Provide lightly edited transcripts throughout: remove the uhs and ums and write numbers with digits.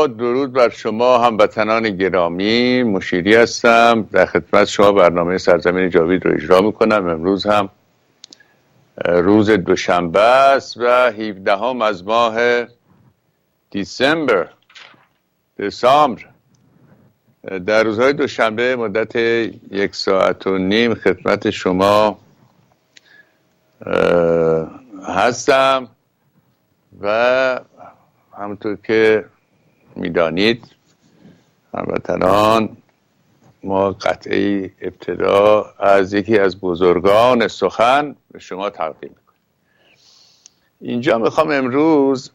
با درود بر شما هموطنان گرامی، مشیری هستم. در خدمت شما برنامه سرزمین جاوید رو اجرا میکنم. امروز هم روز دوشنبه است و 17 از ماه دسامبر. در روزهای دوشنبه مدت 1.5 ساعت خدمت شما هستم و همونطور که میدانید هموطنان، ما قطعه ابتدا از یکی از بزرگان سخن به شما تقدیم میکنیم. اینجا میخوام امروز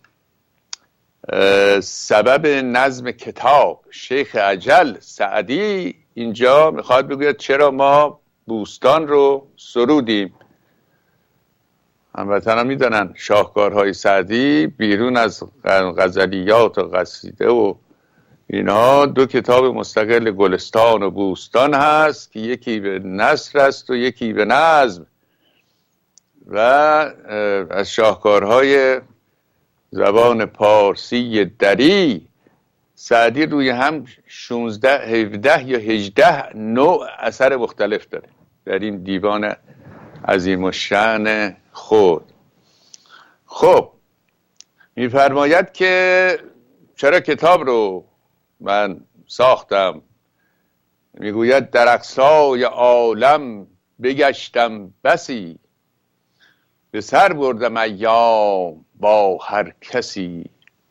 سبب نظم کتاب شیخ اجل سعدی اینجا میخواد بگوید چرا ما بوستان رو سرودیم. هموطنان میدانن شاهکارهای سعدی بیرون از غزلیات و قصیده و اینا 2 کتاب مستقل، گلستان و بوستان هست که یکی به نثر است و یکی به نظم. و از شاهکارهای زبان پارسی دری سعدی روی هم 16 17 یا 18 نوع اثر مختلف داره در این دیوان عظیم الشأن خود. خب میفرماید که چرا کتاب رو من ساختم. میگوید در اقصای عالم بگشتم بسی، به سر بردم ایام با هر کسی.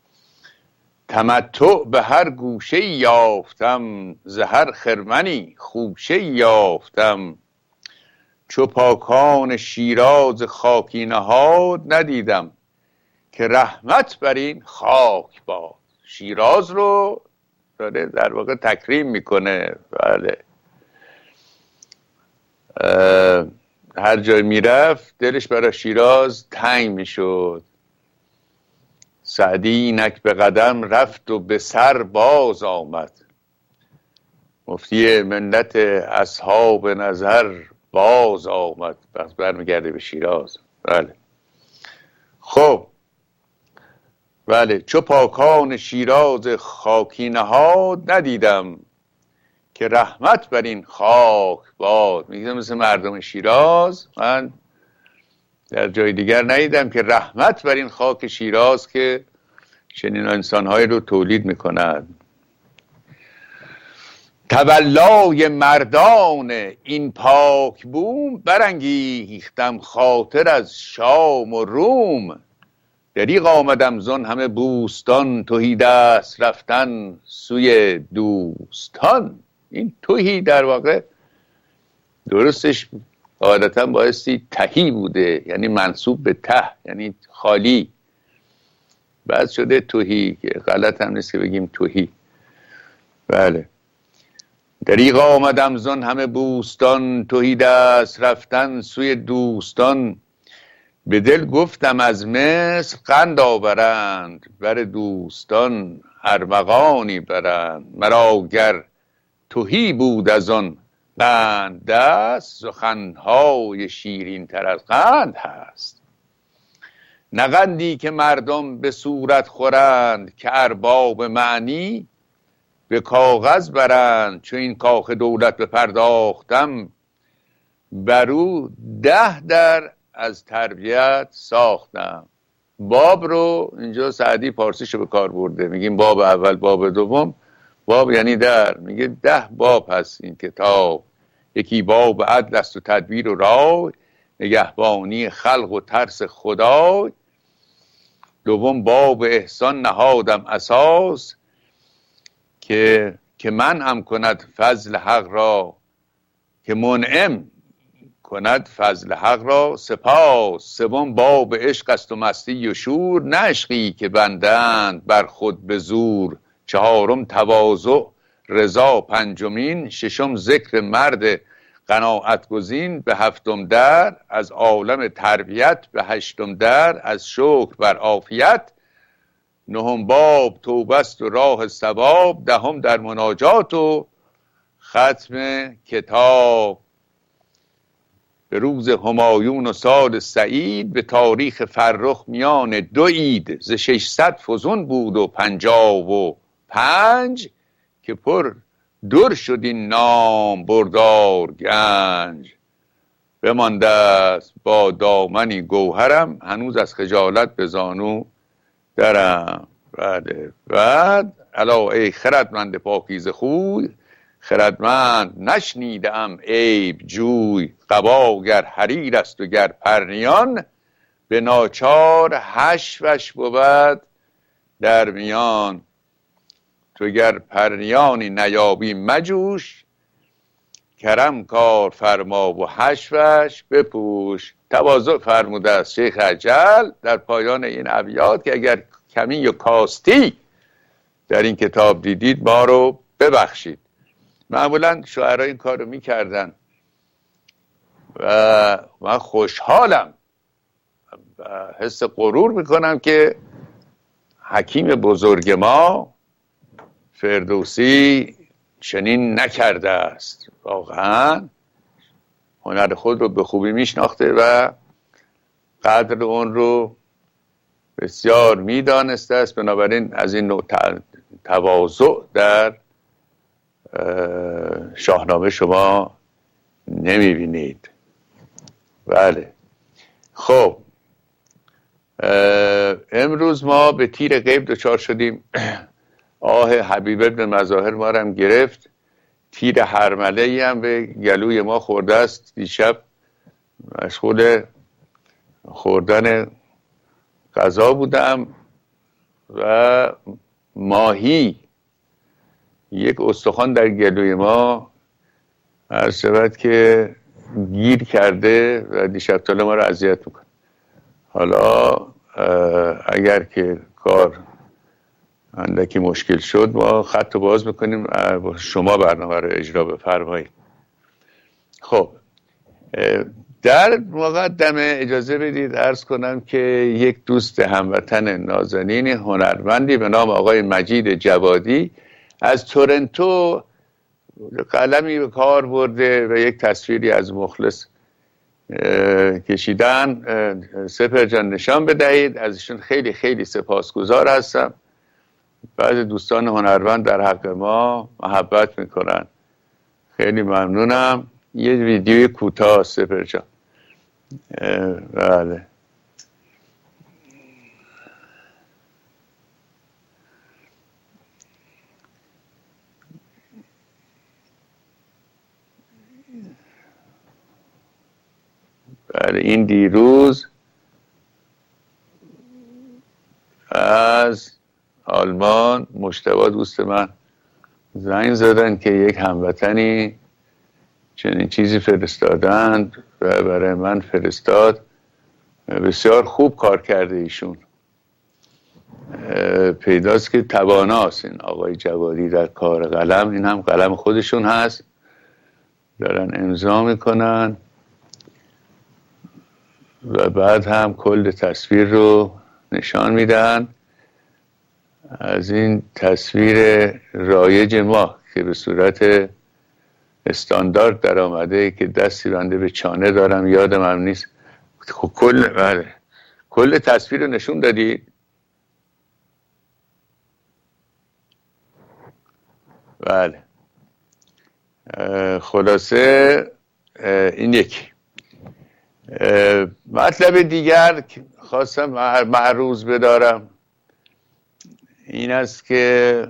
تمتع به هر گوشه یافتم، ز هر خرمنی خوشه یافتم. چو پاکان شیراز خاکی نهاد، ندیدم که رحمت بر این خاک باد. شیراز رو داره در واقع تکریم میکنه. بله، هر جای میرفت دلش برای شیراز تنگ میشد. سعدی اینک به قدم رفت و به سر باز آمد. مفتی ملت اصحاب نظر باز آمد. بس برمیگرده به شیراز. بله. خب بله، چو پاکان شیراز خاکی نهاد، ندیدم که رحمت بر این خاک باد. میگم مثل مردم شیراز من در جای دیگر ندیدم که رحمت بر این خاک شیراز که چنین انسانهایی رو تولید میکنند. تولای مردان این پاک بوم، برانگیختم خاطر از شام و روم. دریغ آمدم زان همه بوستان، تهی دست رفتن سوی دوستان. این تهی در واقع درستش عادتا بایستی تهی بوده، یعنی منصوب به ته، یعنی خالی. بعد شده تهی که غلط هم نیست که بگیم تهی. بله. دریغ آمدم زان همه بوستان، تهی دست رفتن سوی دوستان. به دل گفتم از مصر قند آورند، بر دوستان ارمغانی برند. مرا گر تهی بود از آن قند دست، سخنهای شیرین تر از قند هست. نه قندی که مردم به صورت خورند، که ارباب معنی به کاغذ برند. چو این کاخ دولت بپرداختم، برو 10 در از تربیت ساختم. باب رو اینجا سعدی پارسیشو به کار برده. میگیم باب اول، باب دوم. باب یعنی در. میگه 10 باب هست این کتاب. یکی باب عدل است و تدبیر و رای، نگهبانی خلق و ترس خدای. دوم باب احسان نهادم اساس، که منعم کند فضل حق را، که منعم کند فضل حق را سپاس. سوم باب عشق است و مستی و شور، نه عشقی که بندند بر خود به زور. چهارم تواضع رضا پنجمین، ششم ذکر مرد قناعت گزین. به 7م در از عالم تربیت، به 8م در از شکر بر عافیت. 9م باب توبه است و راه ثواب، 10م در مناجات و ختم کتاب. به روز همایون و سال سعید، به تاریخ فرخ میان 2 عید. ز 600 فزون بود و 50 5 که پر در شد این نام بردار گنج. بمانده است با دامنی گوهرم، هنوز از خجالت به زانو درم. بعد الا ای خردمند پاکیزه خوی، خردمند نشنیدم عیب جوی. قبا گر حریر است و گر پرنیان، به ناچار حشوش بود در میان. تو گر پرنیانی نیابی مجوش، کرم کار فرما و حشوش بپوش. تواضع فرموده است شیخ اجل در پایان این ابیات که اگر کمی یا کاستی در این کتاب دیدید ما رو ببخشید. معمولا شاعرها این کار رو میکردن و من خوشحالم و حس غرور میکنم که حکیم بزرگ ما فردوسی چنین نکرده است. واقعا هنر خود رو به خوبی میشناخته و قدر اون رو بسیار میدانسته است. بنابراین از این نوع تواضع در شاهنامه شما نمیبینید. بله خب امروز ما به تیر غیب دچار شدیم. آه حبیب ابن مظاهر ما رو هم گرفت. تیر هرمله‌ای هم به گلوی ما خورده است. دیشب مشغول خوردن غذا بودم و ماهی یک استخوان در گلوی ما عرض شود که گیر کرده و دیشب تاله ما رو اذیت میکنه. حالا اگر که کار اندکی مشکل شد ما خط رو باز میکنیم شما برنامه رو اجرا بفرمایید. خب در مقدمه اجازه بدید عرض کنم که یک دوست هموطن نازنین هنرمندی به نام آقای مجید جوادی از تورنتو قلمی به کار برده و یک تصویری از مخلص کشیدن. سپر جان نشان بدهید. ازشون خیلی خیلی سپاسگزار هستم. بعض دوستان هنرمند در حق ما محبت میکنن. خیلی ممنونم. یه ویدیوی کوتاه سپر جان. بله بله این دیروز از آلمان مجتبی دوست من زنگ زدن که یک هموطنی چنین چیزی فرستادند و برای من فرستاد. بسیار خوب کار کرده ایشون. پیداست که تواناست این آقای جوادی در کار قلم. این هم قلم خودشون هست، دارن امضا میکنن و بعد هم کل تصویر رو نشان میدن. از این تصویر رایج ما که به صورت استاندارد در آمده که دستی بنده به چانه دارم یادم هم نیست. کل تصویر رو نشون دادی. بله خلاصه این یکی. مطلب دیگر خواستم معروض بدارم این است که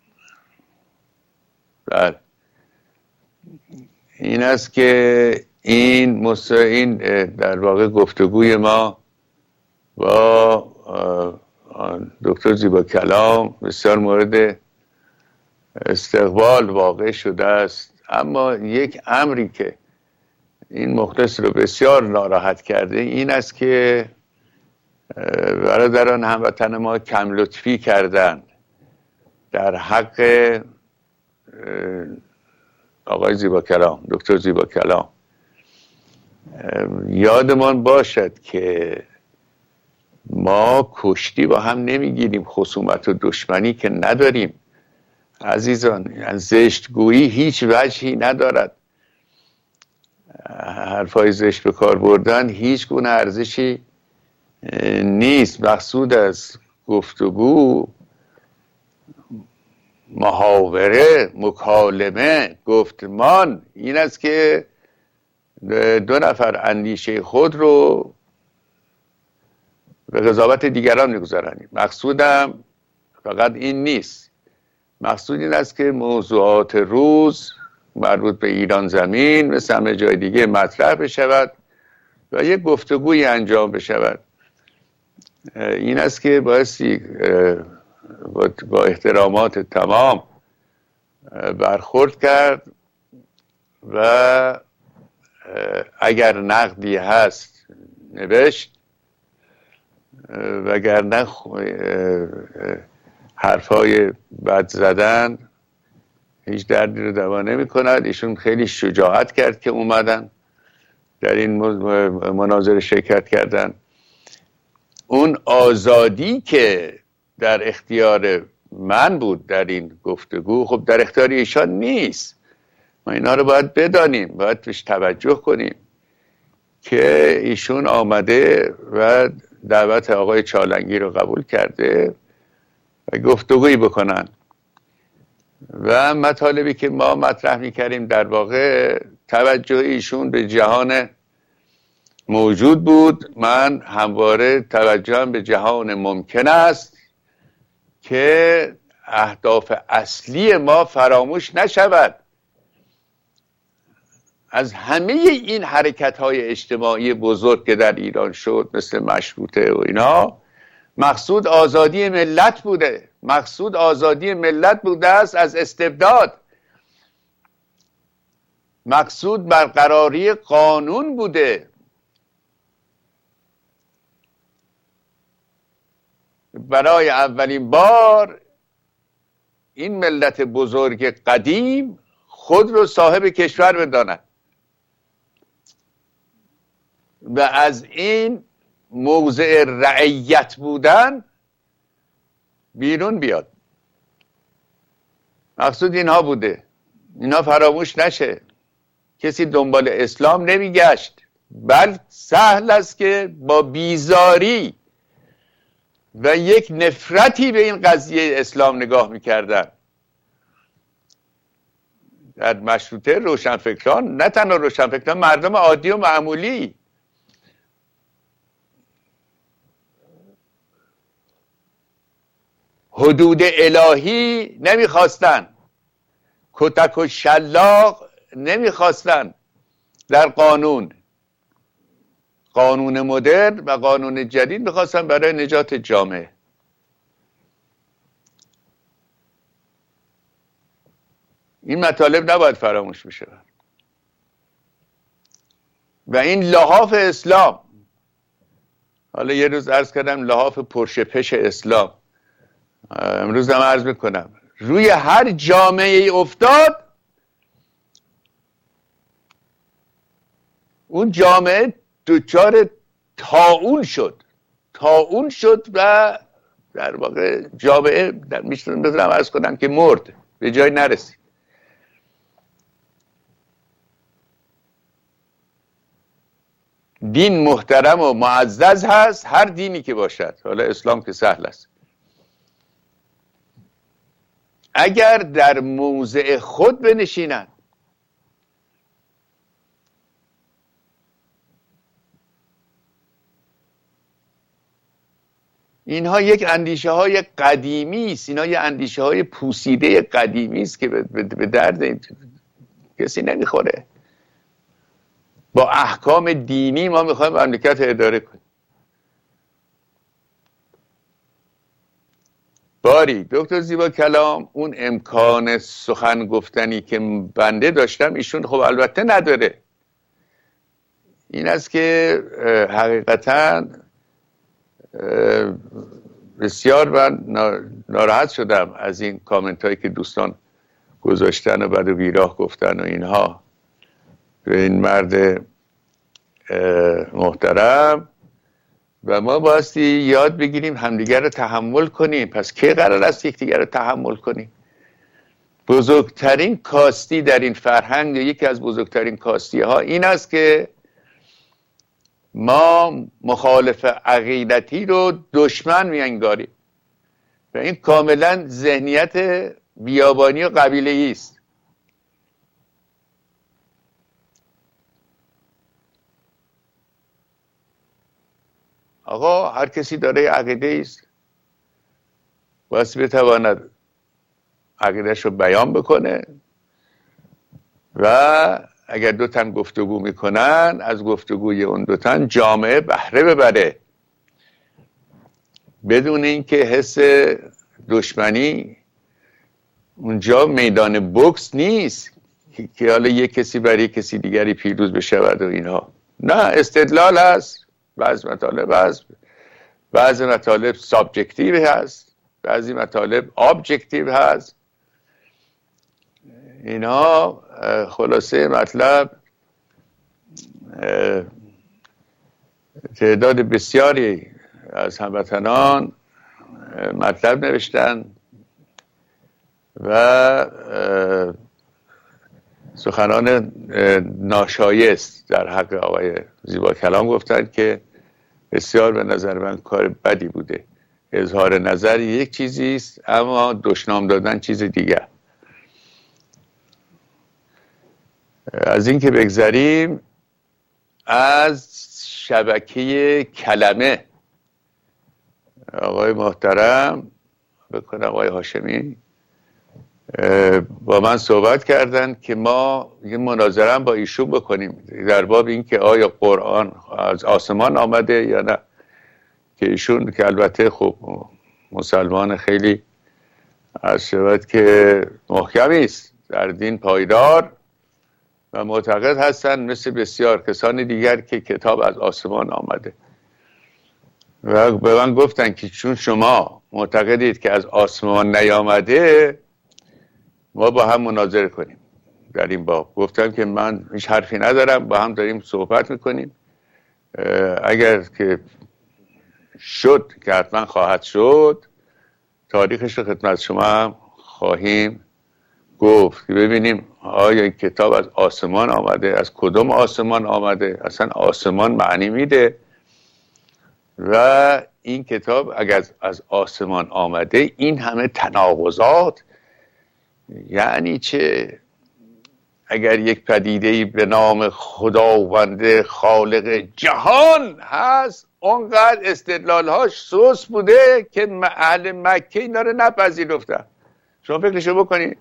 بله این است که این در واقع گفتگوی ما با دکتر زیبا کلام بسیار مورد استقبال واقع شده است. اما یک امری که این مخلص رو بسیار ناراحت کرده این است که برادران هموطن ما کم لطفی کردند در حق آقای زیبا کلام، دکتر زیبا کلام. یادمان باشد که ما کشتی با هم نمیگیریم، خصومت و دشمنی که نداریم عزیزان. زشتگویی هیچ وجهی ندارد. حرفای زشت به کار بردن هیچ گونه ارزشی نیست. مقصود از گفتگو محاوره، مکالمه، گفتمان این است که دو نفر اندیشه خود رو به قضاوت دیگران میگذارند. مقصودم فقط این نیست، مقصود این است که موضوعات روز مربوط به ایران زمین مثل همه جای دیگه مطرح بشود و یک گفتگوی انجام بشود. این است که بایستی با احترامات تمام برخورد کرد و اگر نقدی هست نوشت، وگرنه حرفای بد زدن هیچ دردی رو دوا نمی کند. ایشون خیلی شجاعت کرد که اومدن در این مناظره شرکت کردن. اون آزادی که در اختیار من بود در این گفتگو، خب در اختیار ایشان نیست. ما اینا رو باید بدانیم، باید بهش توجه کنیم که ایشون آمده و دعوت آقای چالنگی رو قبول کرده و گفتگویی بکنن و مطالبی که ما مطرح می‌کردیم در واقع توجه ایشون به جهان موجود بود. من همواره توجهم به جهان ممکن است که اهداف اصلی ما فراموش نشود. از همه این حرکت‌های اجتماعی بزرگ که در ایران شد مثل مشروطه و اینا، مقصود آزادی ملت بوده، مقصود آزادی ملت بوده است از استبداد، مقصود برقراری قانون بوده. برای اولین بار این ملت بزرگ قدیم خود رو صاحب کشور بداند و از این موضع رعیت بودن بیرون بیاد. مقصود اینها بوده، اینها فراموش نشه. کسی دنبال اسلام نمیگشت، بل سهل است که با بیزاری و یک نفرتی به این قضیه اسلام نگاه میکردن. در مشروطه روشنفکران، نه تنها روشنفکران، مردم عادی و معمولی حدود الهی نمیخواستن، کتک و شلاق نمیخواستن در قانون مدرن و قانون جدید میخواستن برای نجات جامعه. این مطالب نباید فراموش بشه و این لحاف اسلام، حالا یه روز عرض کردم لحاف پرشپش اسلام، امروز هم عرض میکنم، روی هر جامعه ای افتاد اون جامعه دچار طاعون شد و در واقع جامعه میتونم عرض کنم که مرد، به جای نرسید. دین محترم و معزز هست، هر دینی که باشد، حالا اسلام که سهل است. اگر در موضع خود بنشینند، اینها یک اندیشه های قدیمی است، اینها یک اندیشه های پوسیده قدیمی است که به درد کسی نمیخوره. با احکام دینی ما میخوایم مملکت اداره کنیم. باری دکتر زیبا کلام اون امکان سخن گفتنی که بنده داشتم ایشون خب البته نداره. این است که حقیقتا بسیار من ناراحت شدم از این کامنت هایی که دوستان گذاشتن و بعد ویراه گفتن و اینها به این مرد محترم. و ما بایستی یاد بگیریم همدیگر رو تحمل کنیم. پس کی قرار است یکدیگر رو تحمل کنیم؟ بزرگترین کاستی در این فرهنگ، یکی از بزرگترین کاستی ها این است که ما مخالف عقیدتی رو دشمن میانگاریم و این کاملا ذهنیت بیابانی و قبیله‌ای است. آقا هر کسی داره عقیده است، باید بتواند عقیدهش رو بیان بکنه و اگر دو تن گفتگو میکنن از گفتگوی اون دو تن جامعه بهره ببره، بدون اینکه حس دشمنی اونجا میدان بوکس نیست که حالا یک کسی برای کسی دیگری پیروز بشود و اینها. نه، استدلال هست، بعضی مطالب سابجکتیو هست، بعضی مطالب ابجکتیو هست. اینها خلاصه مطلب تعداد بسیاری از هموطنان مطلب نوشتن و سخنان ناشایست در حق آقای زیبا کلام گفتند که بسیار به نظر من کار بدی بوده. اظهار نظر یک چیزی است اما دشنام دادن چیز دیگر. از این که بگذریم، از شبکه کلمه آقای محترم بکنم آقای هاشمی با من صحبت کردن که ما یه مناظره با ایشون بکنیم در باب این که آیا قرآن از آسمان آمده یا نه، که ایشون که البته خب مسلمان خیلی از شود که محکمی است، در دین پایدار و معتقد هستن مثل بسیار کسان دیگر که کتاب از آسمان آمده و به من گفتن که چون شما معتقدید که از آسمان نیامده ما با هم مناظره کنیم در این باب. گفتم که من هیچ حرفی ندارم، با هم داریم صحبت میکنیم، اگر که شد که حتما خواهد شد تاریخش رو خدمت شما هم خواهیم گفت که ببینیم آیا این کتاب از آسمان آمده، از کدوم آسمان آمده، اصلا آسمان معنی میده و این کتاب اگر از آسمان آمده این همه تناقضات یعنی چه؟ اگر یک پدیده‌ای به نام خداوند خالق جهان هست اونقدر استدلالهاش سوس بوده که اهل مکه اینا رو نپذیرفتن. شما فکرشو بکنید،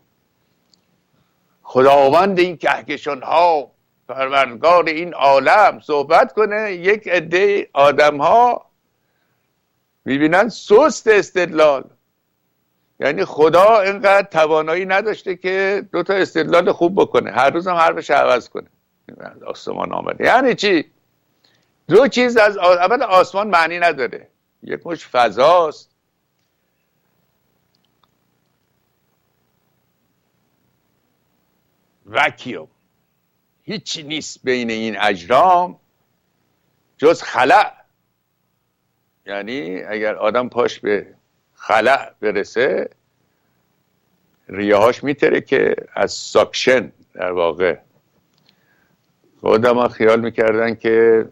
خداوند این کهکشان ها، پروردگار این عالم صحبت کنه، یک عده آدم ها میبینن سست استدلال. یعنی خدا اینقدر توانایی نداشته که دو تا استدلال خوب بکنه، هر روز هم حرفش عوض کنه. آسمان آمده یعنی چی؟ دو چیز از اول آسمان معنی نداره، یک مش فضاست وکیوم، هیچی نیست بین این اجرام جز خلأ. یعنی اگر آدم پاش به خلأ برسه ریه‌هاش میتره که از ساکشن در واقع. خودم ها خیال میکردن که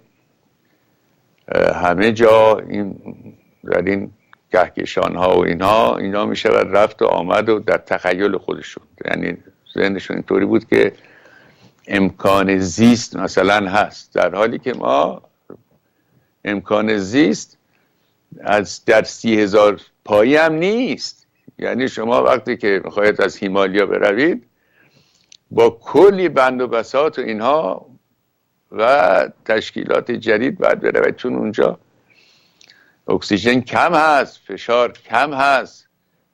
همه جا این در این کهکشان ها و اینا میشود رفت و آمد و در تخیل خودشون، یعنی ذهنشون اینطوری بود که امکان زیست مثلا هست، در حالی که ما امکان زیست از در 30,000 پایی هم نیست. یعنی شما وقتی که میخواید از هیمالیا بروید با کلی بند و بساط و اینها و تشکیلات جدید باید بروید، چون اونجا اکسیژن کم هست، فشار کم هست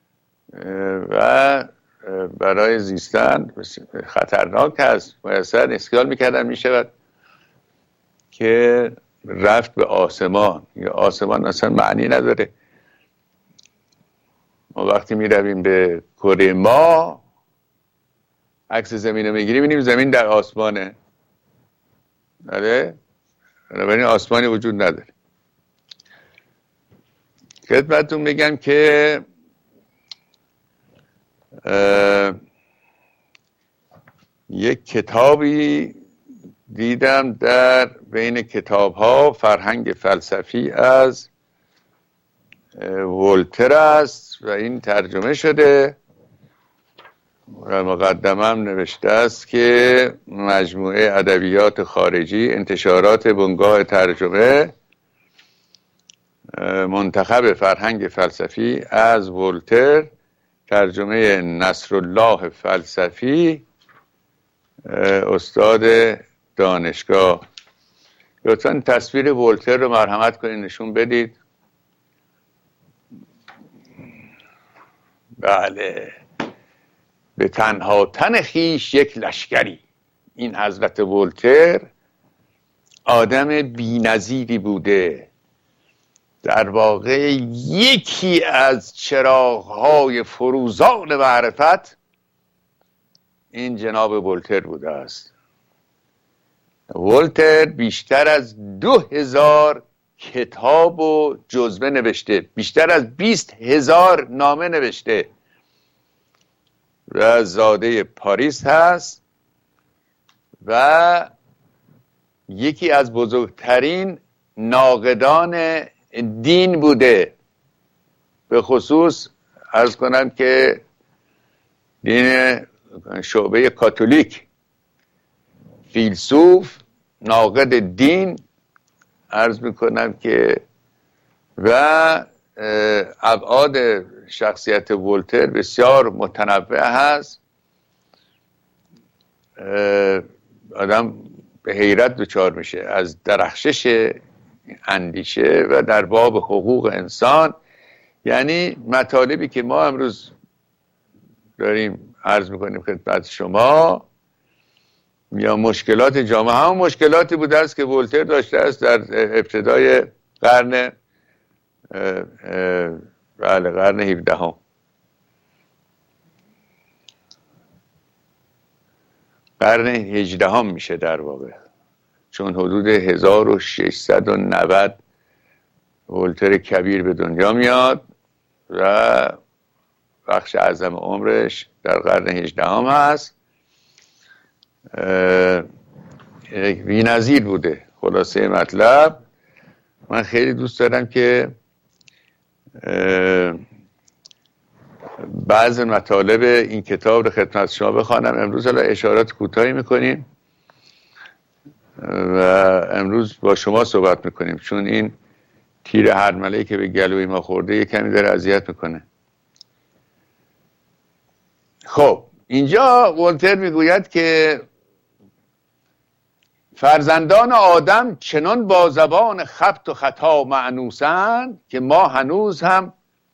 و برای زیستن خطرناک هست. میسر اسکیال میکردن میشود که رفت به آسمان، یا آسمان اصلا معنی نداره. ما وقتی میرویم به کره ما عکس زمین رو میگیریم میبینیم زمین در آسمانه، بنابراین آسمانی وجود نداره. خدمتتون میگم که یک کتابی دیدم در بین کتاب ها، فرهنگ فلسفی از ولتر است و این ترجمه شده در مقدمم نوشته است که مجموعه ادبیات خارجی انتشارات بنگاه ترجمه منتخب فرهنگ فلسفی از ولتر، ترجمه نصرالله فلسفی، استاد دانشگاه. لطفاً تصویر ولتر رو مرحمت کنید نشون بدید. بله، به تنها تن خیش یک لشکری. این حضرت ولتر آدم بی‌نظیری بوده، در واقع یکی از چراغ‌های فروزان معرفت این جناب ولتر بوده است. ولتر بیشتر از 2000 کتاب و جزوه نوشته، بیشتر از 20,000 نامه نوشته و زاده پاریس هست و یکی از بزرگترین ناقدان دین بوده. به خصوص عرض کنم که دین شعبه کاتولیک، فیلسوف، ناقد دین، عرض میکنم که و ابعاد شخصیت ولتر بسیار متنوع هست. آدم به حیرت دچار میشه از درخشش اندیشه و در باب حقوق انسان. یعنی مطالبی که ما امروز داریم عرض میکنیم خدمت شما یا مشکلات جامعه، همون مشکلاتی بوده است که ولتر داشته است در ابتدای قرن قرن 17. قرن 18 میشه در واقع، چون حدود 1690 ولتر کبیر به دنیا میاد و بخش اعظم عمرش در قرن 18 هست. بی‌نظیر بوده. خلاصه مطلب، من خیلی دوست دارم که بعض مطالب این کتاب رو خدمت شما بخوانم. امروز حالا اشارات کوتاهی میکنیم و امروز با شما صحبت میکنیم، چون این تیر هرمله‌ای که به گلوی ما خورده یه کمی داره اذیت میکنه. خب اینجا ولتر میگوید که فرزندان آدم چنان با زبان خبط و خطا مأنوسند که ما هنوز هم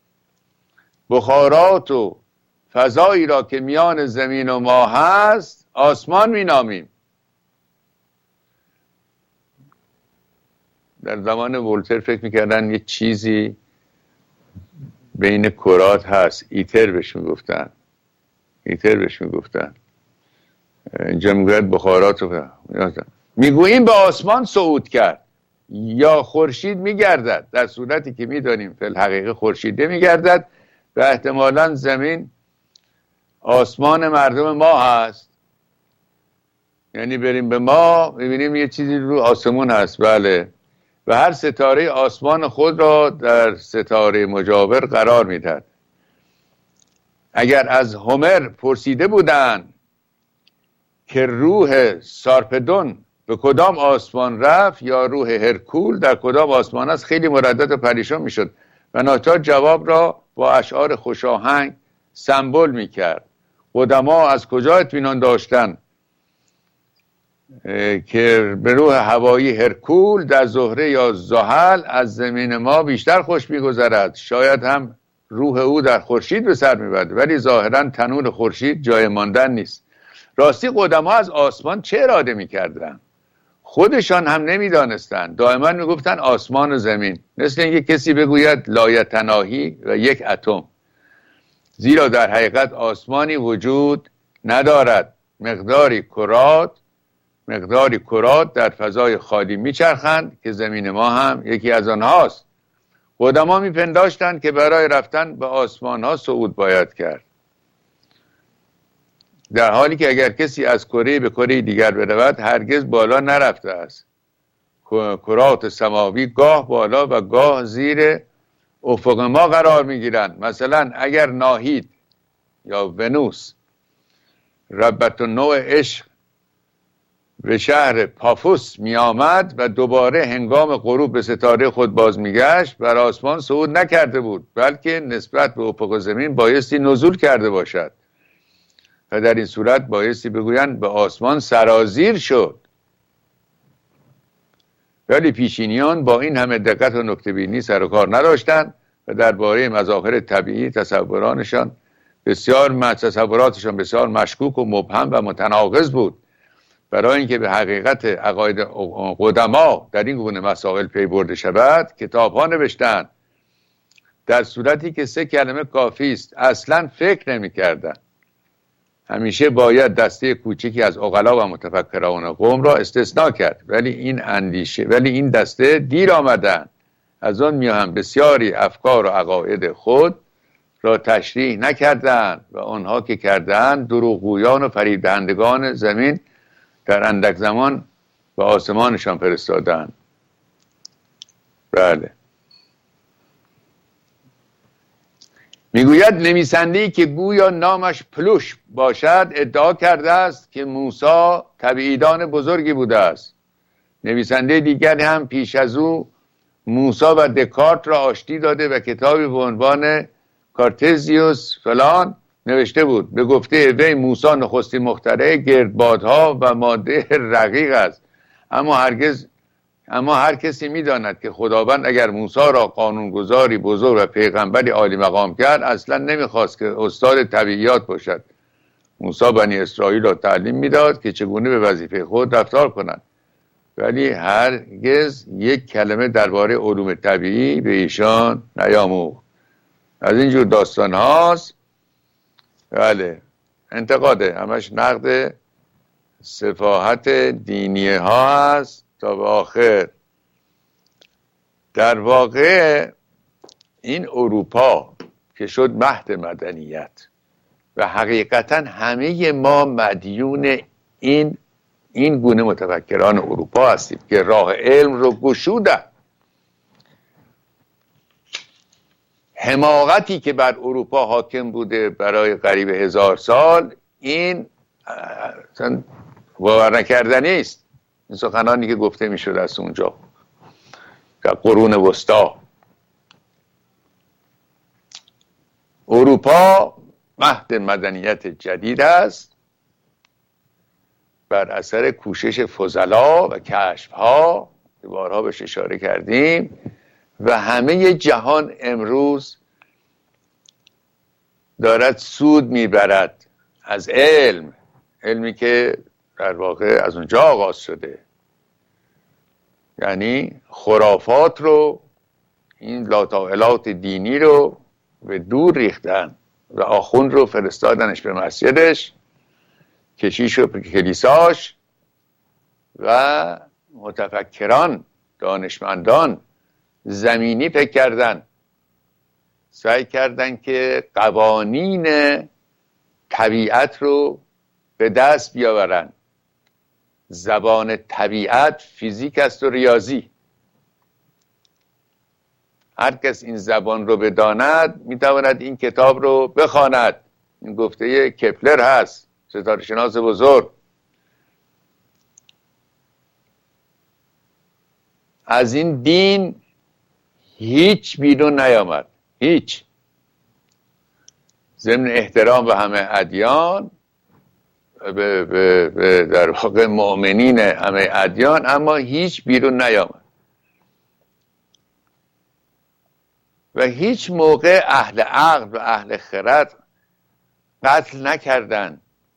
بخارات و فضایی را که میان زمین و ما هست آسمان مینامیم. در زمان ولتر فکر میکردن یه چیزی بین کرات هست، ایتر بهش میگفتن. اینجا میگوید بخارات و میگوییم به آسمان صعود کرد یا خورشید میگردد، در صورتی که میدانیم فی الحقیقه خورشید میگردد و احتمالاً زمین آسمان مردم ما هست. یعنی بریم به ما میبینیم یه چیزی رو آسمون هست. بله، و هر ستاره آسمان خود را در ستاره مجاور قرار میدهد. اگر از هومر پرسیده بودند که روح سارپدون به کدام آسمان رفت یا روح هرکول در کدام آسمان است، خیلی مردد و پریشان میشد و ناچار جواب را با اشعار خوشاهنگ سمبل میکرد. قدما از کجا اطمینان داشتن که به روح هوایی هرکول در زهره یا زحل از زمین ما بیشتر خوش میگذرد؟ شاید هم روح او در خورشید به سر میبرد، ولی ظاهرا تنور خورشید جای ماندن نیست. راستی قدما از آسمان چه اراده میکردن؟ خودشان هم نمیدانستند. دائما میگفتن آسمان و زمین، مثل اینکه کسی بگوید لایتناهی و یک اتم، زیرا در حقیقت آسمانی وجود ندارد. مقداری کرات در فضای خالی میچرخند که زمین ما هم یکی از آنهاست. قدما میپنداشتند که برای رفتن به آسمان ها صعود باید کرد، در حالی که اگر کسی از کره به کره دیگر برود هرگز بالا نرفته است. کرات سماوی گاه بالا و گاه زیر افق ما قرار میگیرند. مثلا اگر ناهید یا ونوس ربط النوع عشق به شهر پافوس می آمد و دوباره هنگام غروب به ستاره خود باز می گشت، بر آسمان صعود نکرده بود، بلکه نسبت به افق زمین بایستی نزول کرده باشد و در این صورت بایستی بگویند به آسمان سرازیر شد. ولی پیشینیان با این همه دقت و نکته بینی سر و کار نداشتند و درباره مظاهر طبیعی تصوراتشان بسیار مشکوک و مبهم و متناقض بود. برای اینکه به حقیقت عقاید قدما در این گونه مسائل پی برده شود، کتاب‌ها نوشتند، در صورتی که 3 کلمه کافی است. اصلا فکر نمی‌کردند. همیشه باید دسته کوچکی از عقلا و متفکران قوم را استثناء کرد، ولی این دسته دیر آمدند. از آن میان بسیاری افکار و عقاید خود را تشریح نکردند و آنها که کردند دروغگویان و فریب‌دهندگان زمین در اندک زمان به آسمانشان فرستادند. بله. میگوید نویسنده‌ای که گویا نامش پلوش باشد ادعا کرده است که موسی تبعیدان بزرگی بوده است. نویسنده دیگری هم پیش از او موسی و دکارت را آشتی داده و کتابی به عنوان کارتزیوس فلان نوشته بود. به گفته وی موسی نخستین مخترع گردبادها و ماده رقیق است. اما هر کسی می‌داند که خداوند اگر موسی را قانونگذاری بزرگ و پیغمبری عالی مقام کرد، اصلا نمیخواست که استاد طبیعیات باشد. موسی بنی اسرائیل را تعلیم میداد که چگونه به وظیفه خود رفتار کنند، ولی هرگز یک کلمه درباره علوم طبیعی به ایشان نیاموخت. از اینجور داستان هاست. بله، انتقاده، همش نقد سفاهت دینیه ها هست تا به آخر. در واقع این اروپا که شد مهد مدنیت و حقیقتا همه ما مدیون این گونه متفکران اروپا هستیم که راه علم رو گشودن. حماقتی که بر اروپا حاکم بوده برای قریب 1000 سال، این باور نکردنی است. این سخنانی که گفته می شد از اونجا در قرون وسطا. اروپا مهد مدنیت جدید است بر اثر کوشش فضلا و کشف‌ها که بارها بهش اشاره کردیم، و همه جهان امروز دارد سود میبرد از علمی که در واقع از اونجا آغاز شده. یعنی خرافات رو، این لاتائلات دینی رو به دور ریختن و آخوند رو فرستادنش به مسجدش، کشیش رو به کلیساش، و متفکران، دانشمندان زمینی فکر کردن، سعی کردن که قوانین طبیعت رو به دست بیاورن. زبان طبیعت فیزیک است و ریاضی. هر کس این زبان رو بداند میتواند این کتاب رو بخواند. این گفته کپلر هست، ستاره شناس بزرگ. از این دین هیچ بیرون نیامد، هیچ. ضمن احترام به همه ادیان، به در واقع مؤمنین همه ادیان، اما هیچ بیرون نیامد و هیچ موقع اهل عقل و اهل خرد قتل نکردند.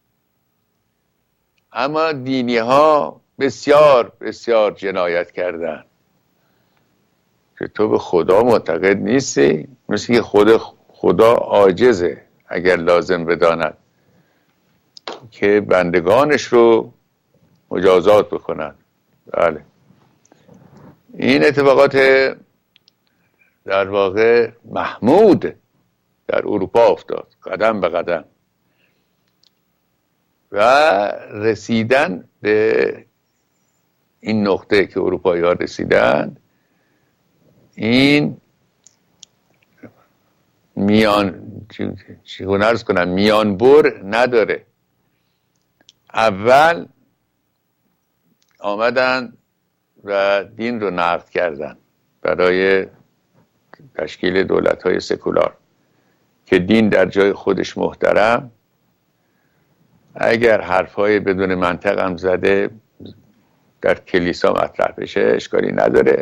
اما دینی ها بسیار بسیار جنایت کردند. که تو به خدا معتقد نیستی، مثل که خدا عاجزه اگر لازم بداند که بندگانش رو مجازات بکنند. بله، این اتفاقات در واقع محمود در اروپا افتاد قدم به قدم و رسیدن به این نقطه که اروپایی ها رسیدن. این میانبر نداره. اول آمدن و دین رو نقد کردن برای تشکیل دولت‌های سکولار که دین در جای خودش محترم، اگر حرفای بدون منطق هم زده در کلیسا مطرح بشه اشکالی نداره،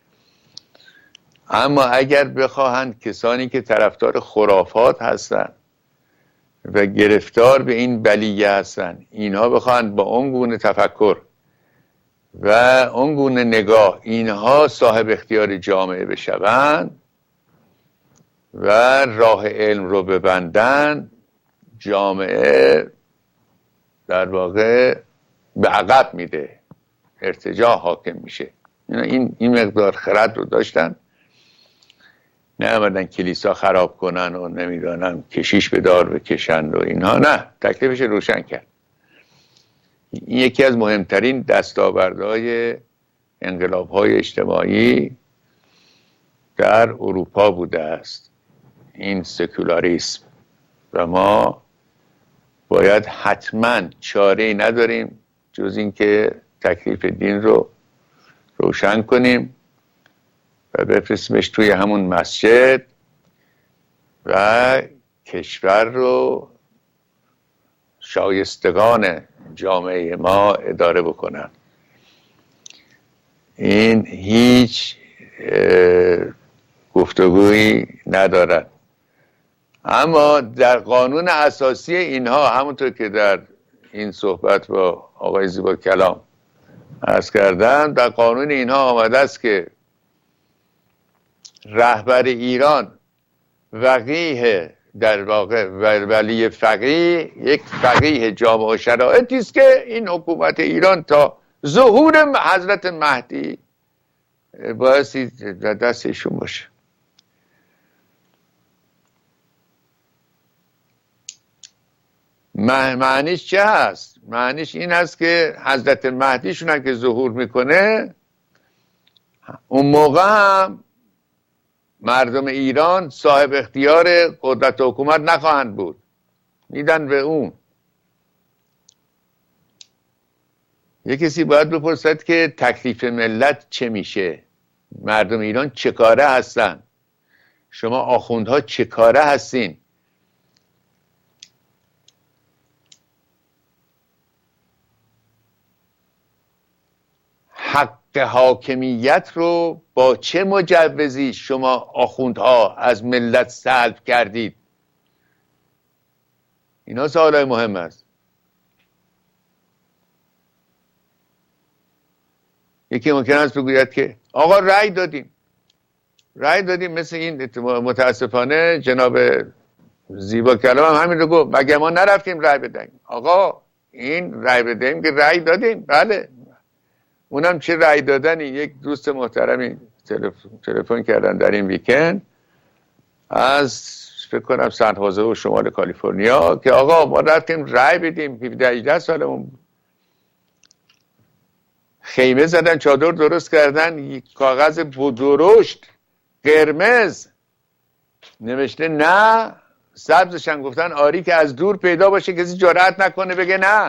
اما اگر بخواهند کسانی که طرفدار خرافات هستند و گرفتار به این بلیه هستند، اینها بخواهند با اون گونه تفکر و اون گونه نگاه اینها صاحب اختیار جامعه بشوند و راه علم رو ببندن، جامعه در واقع به عقب میده، ارتجاع حاکم میشه. این مقدار خرد رو داشتن، نه آمدن کلیسا خراب کنن و نمیدانم کشیش به دار بکشند و اینها، نه، تکلیفش روشن کرد. این یکی از مهمترین دستاوردهای انقلاب‌های اجتماعی در اروپا بوده است، این سکولاریسم، و ما باید حتما چاره‌ای نداریم جز این که تکلیف دین رو روشن کنیم و بفرستیمش توی همون مسجد و کشور رو شایستگان جامعه ما اداره بکنن. این هیچ گفتگویی ندارد. اما در قانون اساسی اینها، همونطور که در این صحبت با آقای زیبا کلام عرض کردم، در قانون اینها آمده است که رهبر ایران وقیه، در واقع ولی فقیه، یک فقیه جامع و شرایطی است که این حکومت ایران تا ظهور حضرت مهدی بایستی در دست ایشون باشه. معنیش چه هست؟ معنیش این هست که حضرت مهدیشون هم که ظهور میکنه، اون موقع هم مردم ایران صاحب اختیار قدرت و حکومت نخواهند بود، میدن به اون. یک کسی باید بپرسد که تکلیف ملت چه میشه، مردم ایران چه کاره هستن، شما آخوندها چه کاره هستین؟ حق حاکمیت رو با چه مجوزی شما آخوندها از ملت سلب کردید؟ اینا سوالای مهم است. یکی ممکن است بگوید که آقا رأی دادیم مثل این، متاسفانه جناب زیبا کلام هم همین رو گفت، مگه ما نرفتیم رأی بدهیم؟ آقا این رأی بدهیم که رأی دادیم، بله، اونم چه رأی دادنی. یک دوست محترمی تلفن کردن در این ویکند از فکر کنم سن خوزه و شمال کالیفرنیا که آقا ما رفتیم رأی بدیم، 17-18 سالمون بود، خیمه زدن، چادر درست کردن، یک کاغذ درشت قرمز نوشته نه، سبزشن گفتن آری که از دور پیدا باشه، کسی جرأت نکنه بگه نه.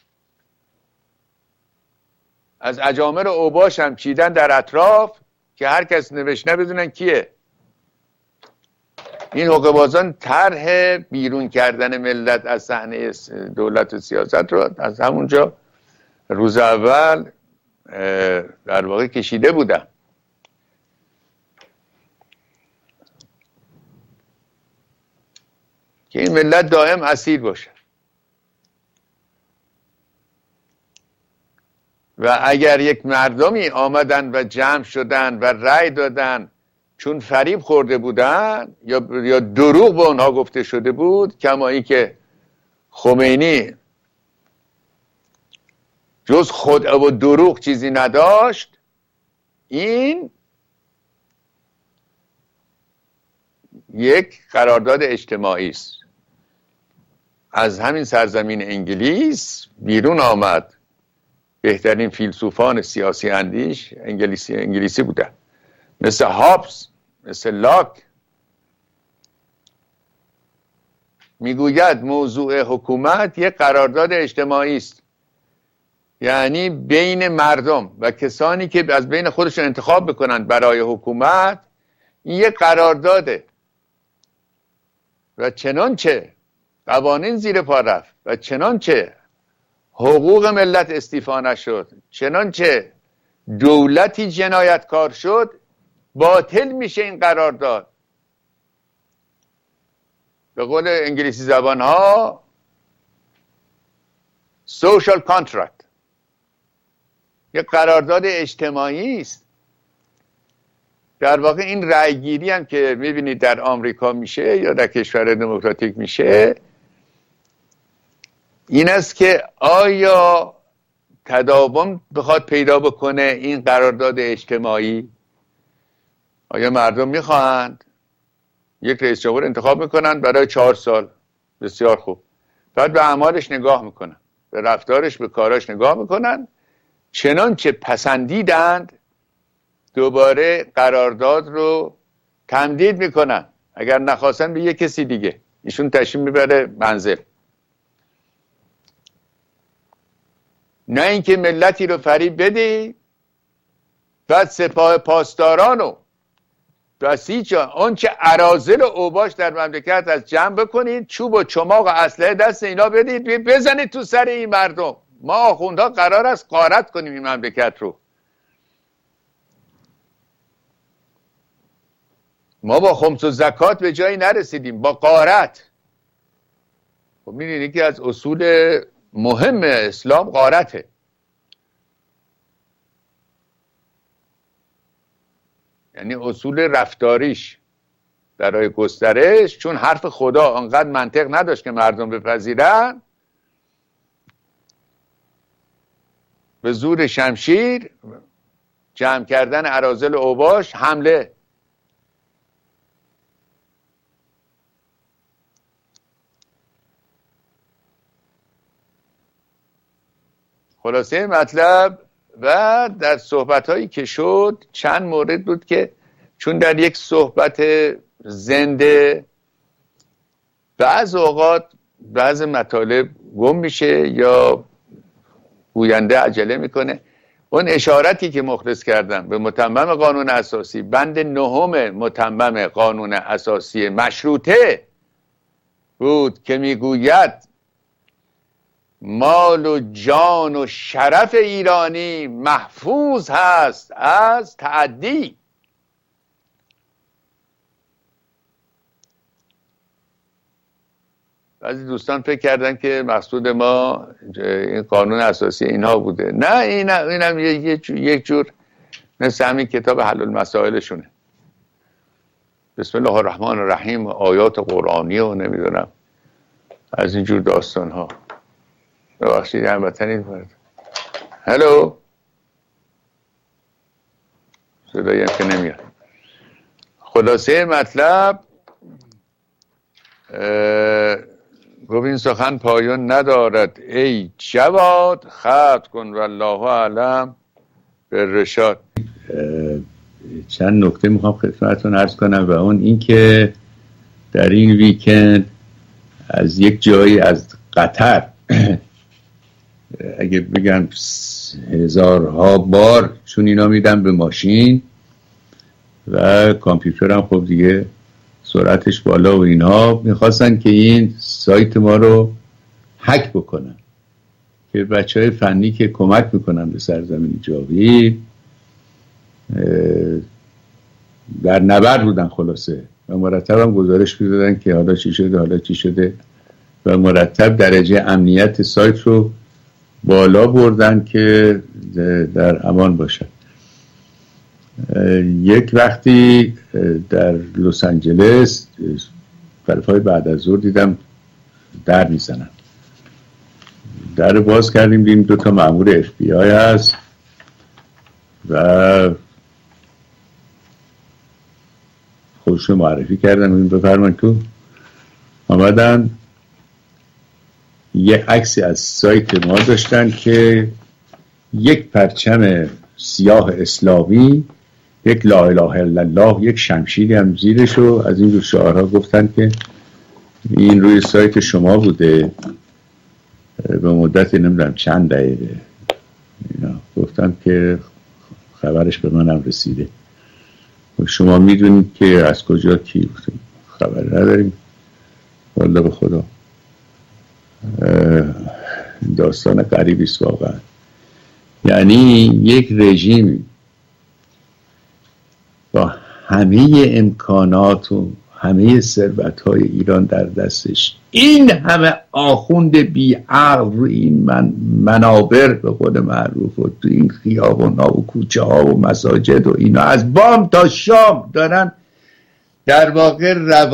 از اجامر اوباش هم چیدن در اطراف که هر کس نوشته بدونن کیه. این حقه‌بازان طرح بیرون کردن ملت از صحنه دولت و سیاست رو از همونجا روز اول در واقع کشیده بودن. که این ملت دائم اسیر باشه و اگر یک مردمی آمدن و جمع شدن و رأی دادن چون فریب خورده بودن یا دروغ به اونها گفته شده بود، کما این که خمینی جز خود و دروغ چیزی نداشت، این یک قرارداد اجتماعی است. از همین سرزمین انگلیس بیرون آمد بهترین فیلسوفان سیاسی اندیش انگلیسی بودن، مثل هابز، مثل لاک. میگوید موضوع حکومت یک قرارداد اجتماعی است. یعنی بین مردم و کسانی که از بین خودشون انتخاب بکنند برای حکومت، این یک قرارداده و چنانچه قوانین زیر پا رفت و چنانچه حقوق ملت استیفا نشد، چنانچه دولتی جنایتکار شد، باطل میشه این قرارداد. به قول انگلیسی زبان ها social contract، یک قرارداد اجتماعی است. در واقع این رأیگیری هم که میبینید در آمریکا میشه یا در کشور دموکراتیک میشه، این است که آیا تداوم بخواد پیدا بکنه این قرارداد اجتماعی؟ آیا مردم میخواهند یک رئیس جمهور انتخاب میکنن برای 4 سال، بسیار خوب، بعد به اعمالش نگاه میکنن، به رفتارش، به کاراش نگاه میکنن، چنانچه پسندیدند دوباره قرارداد رو تمدید میکنن، اگر نخواستن به یک کسی دیگه ایشون تشریف میبره منزل. نه اینکه ملتی رو فریب بدی بعد سپاه پاسدارانو بسیج آنچه اراذل و اوباش در مملکت از جمع بکنید، چوب و چماق و اسلحه دست اینا بدید بزنید تو سر این مردم. ما آخوندها قرار است غارت کنیم این مملکت رو. ما با خمس و زکات به جایی نرسیدیم، با غارت. خب می‌بینید که از اصول مهم اسلام غارته. یعنی اصول رفتاریش برای گسترش، چون حرف خدا انقدر منطق نداشت که مردم بپذیرن، به زور شمشیر جمع کردن اراذل و اوباش حمله. خلاصه مطلب و در صحبت‌هایی که شد چند مورد بود که چون در یک صحبت زنده بعض اوقات بعض مطالب گم میشه یا گوینده عجله میکنه. اون اشارتی که مختص کردم به متمم قانون اساسی، بند 9 متمم قانون اساسی مشروطه بود که میگوید مال و جان و شرف ایرانی محفوظ هست از تعدی. بعضی دوستان فکر کردن که مقصود ما این قانون اساسی اینها بوده. نه، اینم یک جور مثل همین کتاب حل المسائلشونه، بسم الله الرحمن الرحیم، آیات قرآنی و نمیدونم از اینجور داستان ها. ببخشید هموطنی بود. هلو، صدایی هم که نمیاد. خلاصه مطلب گفت این سخن پایان ندارد ای جواد، ختم کن والله اعلم بالرشاد. چند نکته میخوام خدمتتون عرض کنم و اون این که در این ویکند از یک جایی از قطر اگه بگم هزارها بار، چون اینا میدن به ماشین و کامپیوترم خب دیگه سرعتش بالا و اینا، میخواستن که این سایت ما رو هک بکنن که بچهای فنی که کمک میکنن به سرزمین جاوید در نبرد بودن خلاصه و مرتب هم گزارش میدادن که حالا چی شده حالا چی شده و مرتب درجه امنیت سایت رو بالا بردن که در امان باشن. یک وقتی در لس آنجلس طرفای بعد از ظهر دیدم در میزنن، در باز کردیم دیدیم 2 تا مأمور FBI هست و خودشون معرفی کردن و این بفرمایید تو. آمدن یه عکسی از سایت ما داشتن که یک پرچم سیاه اسلامی، یک لا اله الا الله، یک شمشیری هم زیرش و از این دو شعارها گفتن که این روی سایت شما بوده به مدت نمیدونم چند دقیقه گفتن که خبرش به منم رسیده. شما میدونید که از کجا کی خبر نداریم، والله به خدا. داستان غریبی است واقعا. یعنی یک رژیم با همه امکانات و همه ثروت‌های ایران در دستش، این همه آخوند بی‌عقل رو این منابر به قول معروف و تو این خیابان‌ها و کوچه ها و مساجد و اینا از بام تا شام دارن در واقع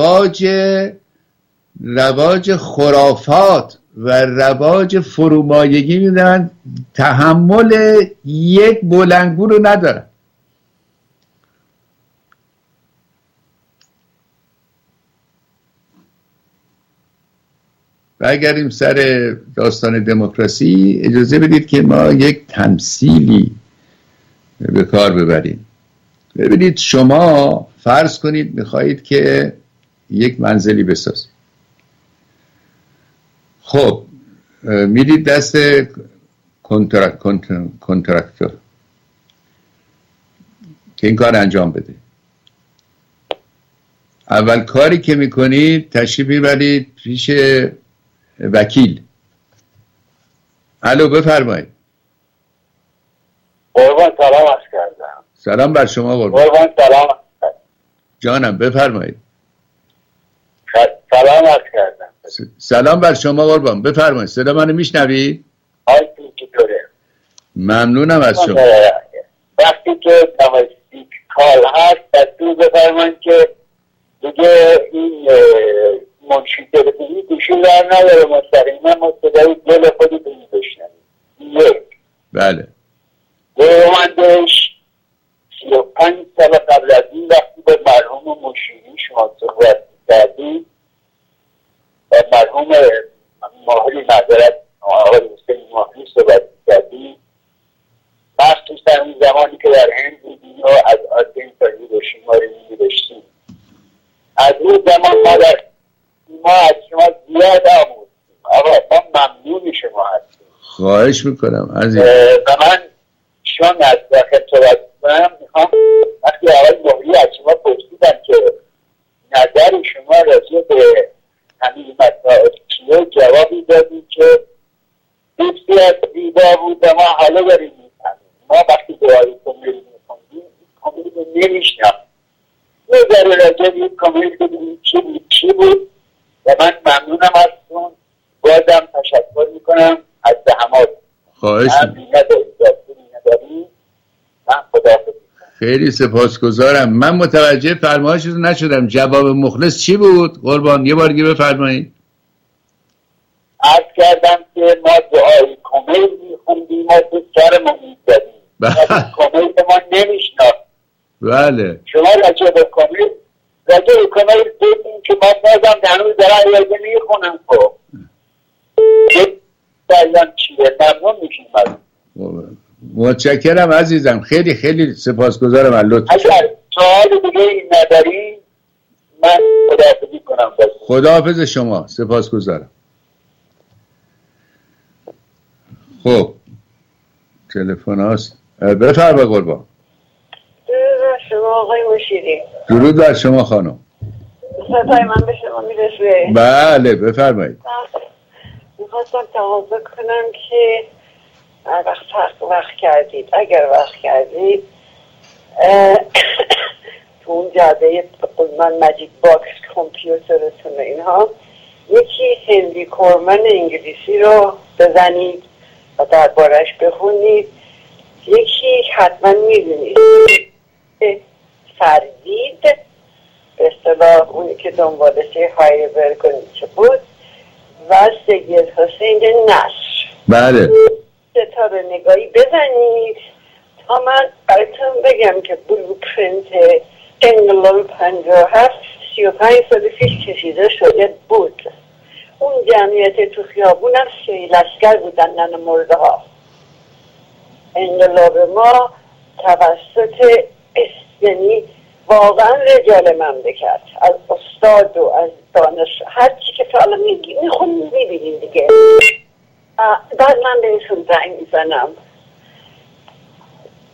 رواج خرافات و رواج فرومایگی میدن، تحمل یک بلندگو رو ندارن. و اگریم سر داستان دموکراسی، اجازه بدید که ما یک تمثیلی به کار ببریم. ببینید شما فرض کنید میخواهید که یک منزلی بسازید. خب میدید دست کنترکتور که این کار انجام بده. اول کاری که میکنید تشریف میبرید پیش وکیل. الو بفرمایید. قربان سلام عرض کردم. سلام بر شما قربان. قربان سلام جانم بفرمایید. سلام عرض کردم. سلام بر شما قربان بفرمایید. صدا منو میشنوید؟ حالتون چطوره؟ ممنونم از شما. وقتی که دمستیک کال هست دستور بفرمایید که دیگه این منشی تلفنی گوشی در نداره، مستقیما ما صدای دل خودی بینی بشنوید. یک بله دومندش 35 سال قبل از این وقتی به مرحوم مشیری شما صحبت کردید و مرحوم ماهری معذرت آقای حسین ماهری صحبت کردید، مخصوصا این زمانی که در هند بودیم و از آدین تا هیروشیما رو می‌نوشتیم، از اون زمان ما از شما زیاد آموزیم. آقا ما ممنون شما هستیم. خواهش میکنم عزیز. و من چون از داخل صحبت کنم میخوام وقتی آقای مهری از شما پرسیدن که نظر شما راجع به همین مسائل چیه، جوابی دادید که بسیار زیبا بود و ما حالا داریم میفهمیم. ما وقتی دعای کمیل میخوندیم کمیل رو نمیشنم، یه ذره راجع به کمیل بدونیم چی بود و من ممنونم ازتون. بازم تشکر میکنم از زحمات. خواهش خیلی سپاسگزارم. من متوجه فرمایشتون نشدم. جواب مخلص چی بود قربان؟ یه بار دیگه بفرمایید. عرض کردم که ما دعای کمیل میخوندیم و تو سرمون میزدیم. کمیل ما نمیشناخت. بله شما راجع به کمیل بگیم که ما بازم هنوز دارن یاده میخونم. خب دلیلم چیه؟ ممنون میشیم. متشکرم عزیزم. خیلی خیلی سپاسگزارم از لطف. اگر سوال دیگه نداری من خداحافظی کنم. خداحافظ شما. سپاسگزارم. خب تلفن هاست. بفرمایید قربان. درود بر شما آقای مشیری. درود بر شما خانم. صدای من به شما میرسه؟ بله بفرمایید. میخواستم تقاضا کنم که وقت کردید، اگر وقت کردید تو اون جاده من ماجیک باکس کامپیوترتون اینها یکی هنری کورمن انگلیسی رو بزنید و دربارش بخونید. یکی حتما میدونید فردید به اصطلاح اونی که دنبالش هایبرگ چه بود و سید حسین نصر. بله تا به نگاهی بزنید تا من براتون بگم که بلوپرینت انگلاب 57 35 سال پیش کشیده شده بود. اون جمعیت تو خیابون هم 3 لشکر بودن نن مرده ها. انقلاب ما توسط یعنی واقعا رجال مملکت از استاد و از دانش هر چی که تا حالا میخونیم میبینیم دیگه. بعد من بهشون زنگ میزنم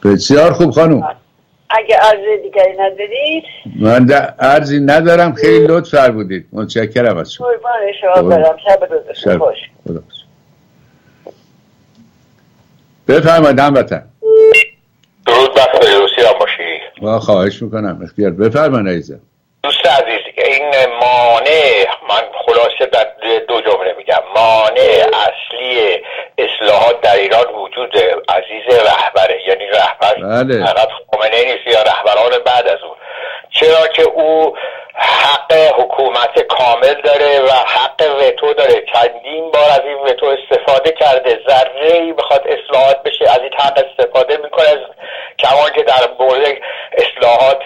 بسیار خوب خانم. اگه عرض دیگری ندارید من عرضی ندارم. خیلی لطف فرمودید. متشکرم از شما. قربان شما برم. شب روزتون خوش. بفرمایید هموطن. درود بر فردوسی آموشی. با خواهش میکنم اختیار. بفرمایید عزیزم. دوست عزیز، این مانع، من خلاصه در 2 جمله میگم، مانع اصلی اصلاحات در ایران وجود عزیز رهبره، یعنی رهبر فقط خامنه‌ای نیست یا رهبران بعد از او، چرا که او حق حکومت کامل داره و حق وتو داره. چندین بار از این وتو استفاده کرده، ذره‌ای بخواد اصلاحات بشه از این حق استفاده میکنه، کمان که در مورد اصلاحات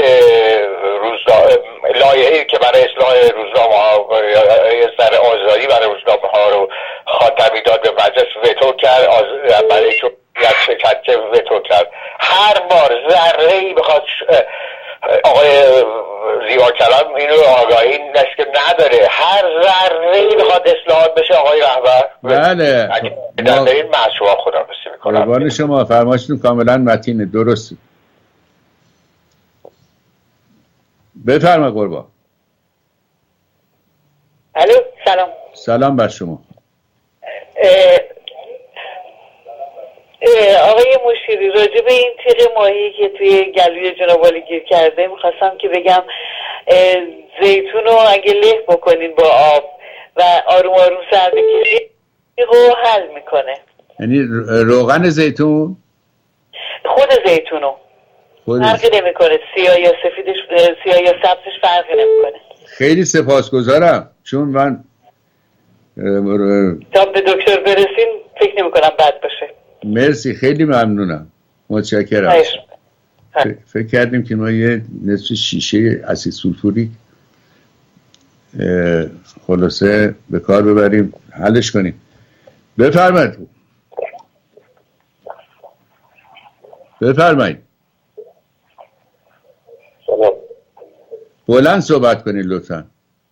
لایحه‌ای که برای اصلاح روزنامه‌ها یه ذره آزادی برای روزنامه‌ها رو خاتمی داد به مجلس وتو کرد، برای جمهوریت شکنجه وتو کرد. هر بار ذره‌ای بخواد آقای زیبا کلام اینو آگاهی که نداره، هر ذره‌ای بخواد اصلاحات بشه آقای رهبر بله در این مشروع خداحافظی میکنم. قربان شما، فرمایشتون کاملا متینه، درسته. بفرمایید قربان. الو سلام. سلام بر شما. آقای مشیری، راجع به این تیغ ماهی که توی گلوی جناب عالی گیر کرده میخواستم که بگم زیتون رو اگه له بکنین با آب و آروم آروم سر بکشین تیغو حل میکنه. یعنی روغن زیتون؟ خود زیتونو فرقی نمیکنه، سیاه یا سفیدش، سیاه یا سبزش فرقی نمیکنه. خیلی سپاسگزارم، چون من تا به دکتر برسین فکر نمیکنم بد باشه. مرسی، خیلی ممنونم، متشکرم. فکر کردیم که ما یه نصف شیشه اسید سولفوریک خلاصه به کار ببریم حلش کنیم. بفرمایید. سلام. بلند صحبت کنید لطفا.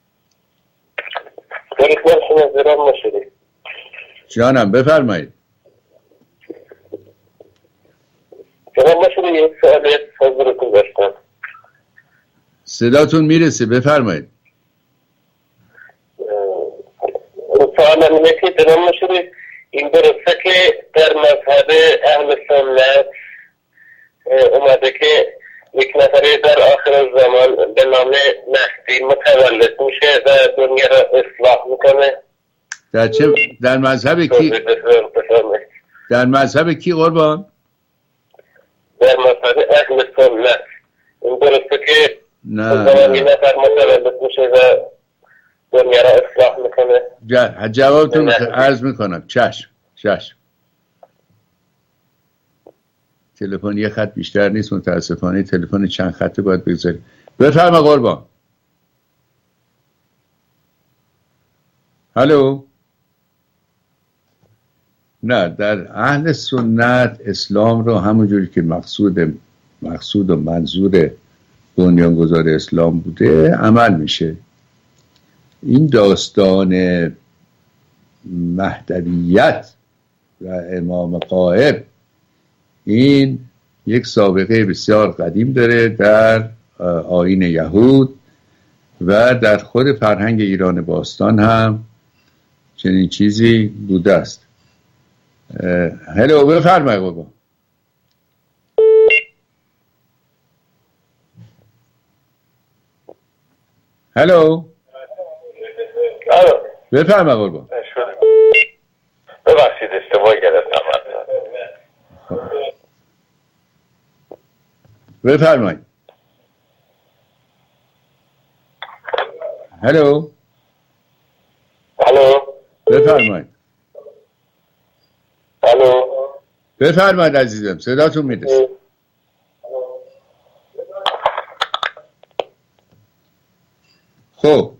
جانم بفرمایید. یک سوالیت حضورتون داشتم. صداتون میرسه، بفرمایید. سوالم اینه که جناب مشیری، این درسته که در مذهب اهل سنت اومده که یک نفری در آخر زمان به نام مهدی متولد میشه و دنیا را اصلاح میکنه؟ در مذهب کی؟ در مذهب کی قربان؟ در مذهب اهل سنت. این درسته که زمان یک نفر متولد میشه و دنیا را اصلاح میکنه؟ جوابتون عرض میکنم. چشم. تلفن یه خط بیشتر نیست متاسفانه، تلفن چند خطه باید بگذاریم. بفرما قربان. هلو. نه، در اهل سنت اسلام رو همونجوری که مقصود و منظور بنیانگذار اسلام بوده عمل میشه. این داستان مهدویت و امام غائب این یک سابقه بسیار قدیم داره در آیین یهود و در خود فرهنگ ایران باستان هم چنین چیزی بوده است. هلو بفرمایید بابا. هلو بفرمایید قربان. ببخشید اشتباه گرفتم. بفرمایید. هلو بفرمایید. بفرمایید عزیزم، صداتون میرسه. خب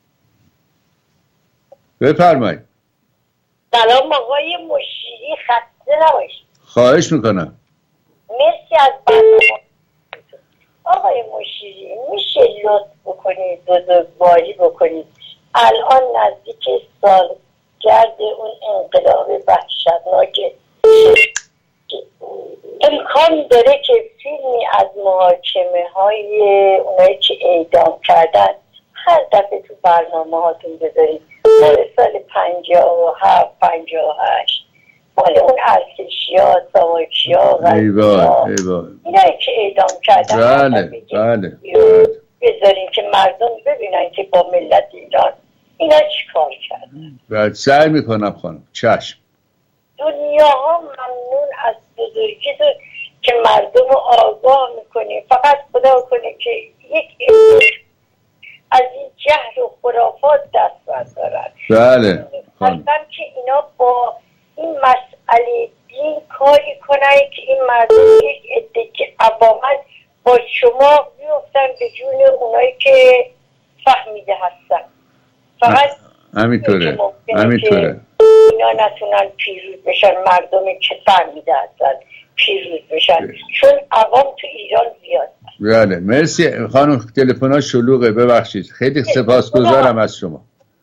بفرمایید. سلام آقای مشیری، خسته نباشید. خواهش میکنم. مرسی از برنامه. آقای مشیری میشه لطف بکنید بزرگواری بکنید، الان نزدیک سالگرد اون انقلاب وحشتناک امکان داره که فیلمی از محاکمه های اونایی که اعدام کردن هر دفعه تو برنامه هاتون بذارید. مال سال 57 58 مال اون ارتشی ها، ساواکی ها، اینایی که اعدام کردن بله بذارین که مردم ببینن که با ملت ایران اینا چی کار کردن. بعد سعی میکنم خانم. چشم. دنیا ها ممنون از بزرگی تو که مردم رو آگاه میکنی. فقط خدا کنه که یک از این جهل و خرافات دست بردارن. بله هستم که اینا با این مسئله دین کاری کنن که این مردم یک عده که عواما با شما بیفتن به جون اونایی که فهمیده هستن. فقط همینطوره اینا نتونن پیروز بشن، مردمی که فهمیده هستن پیروز بشن، چون عوام تو ایران زیاد. بله مرسی خانم. تلفن‌ها شلوغه، ببخشید. خیلی سپاسگزارم از شما.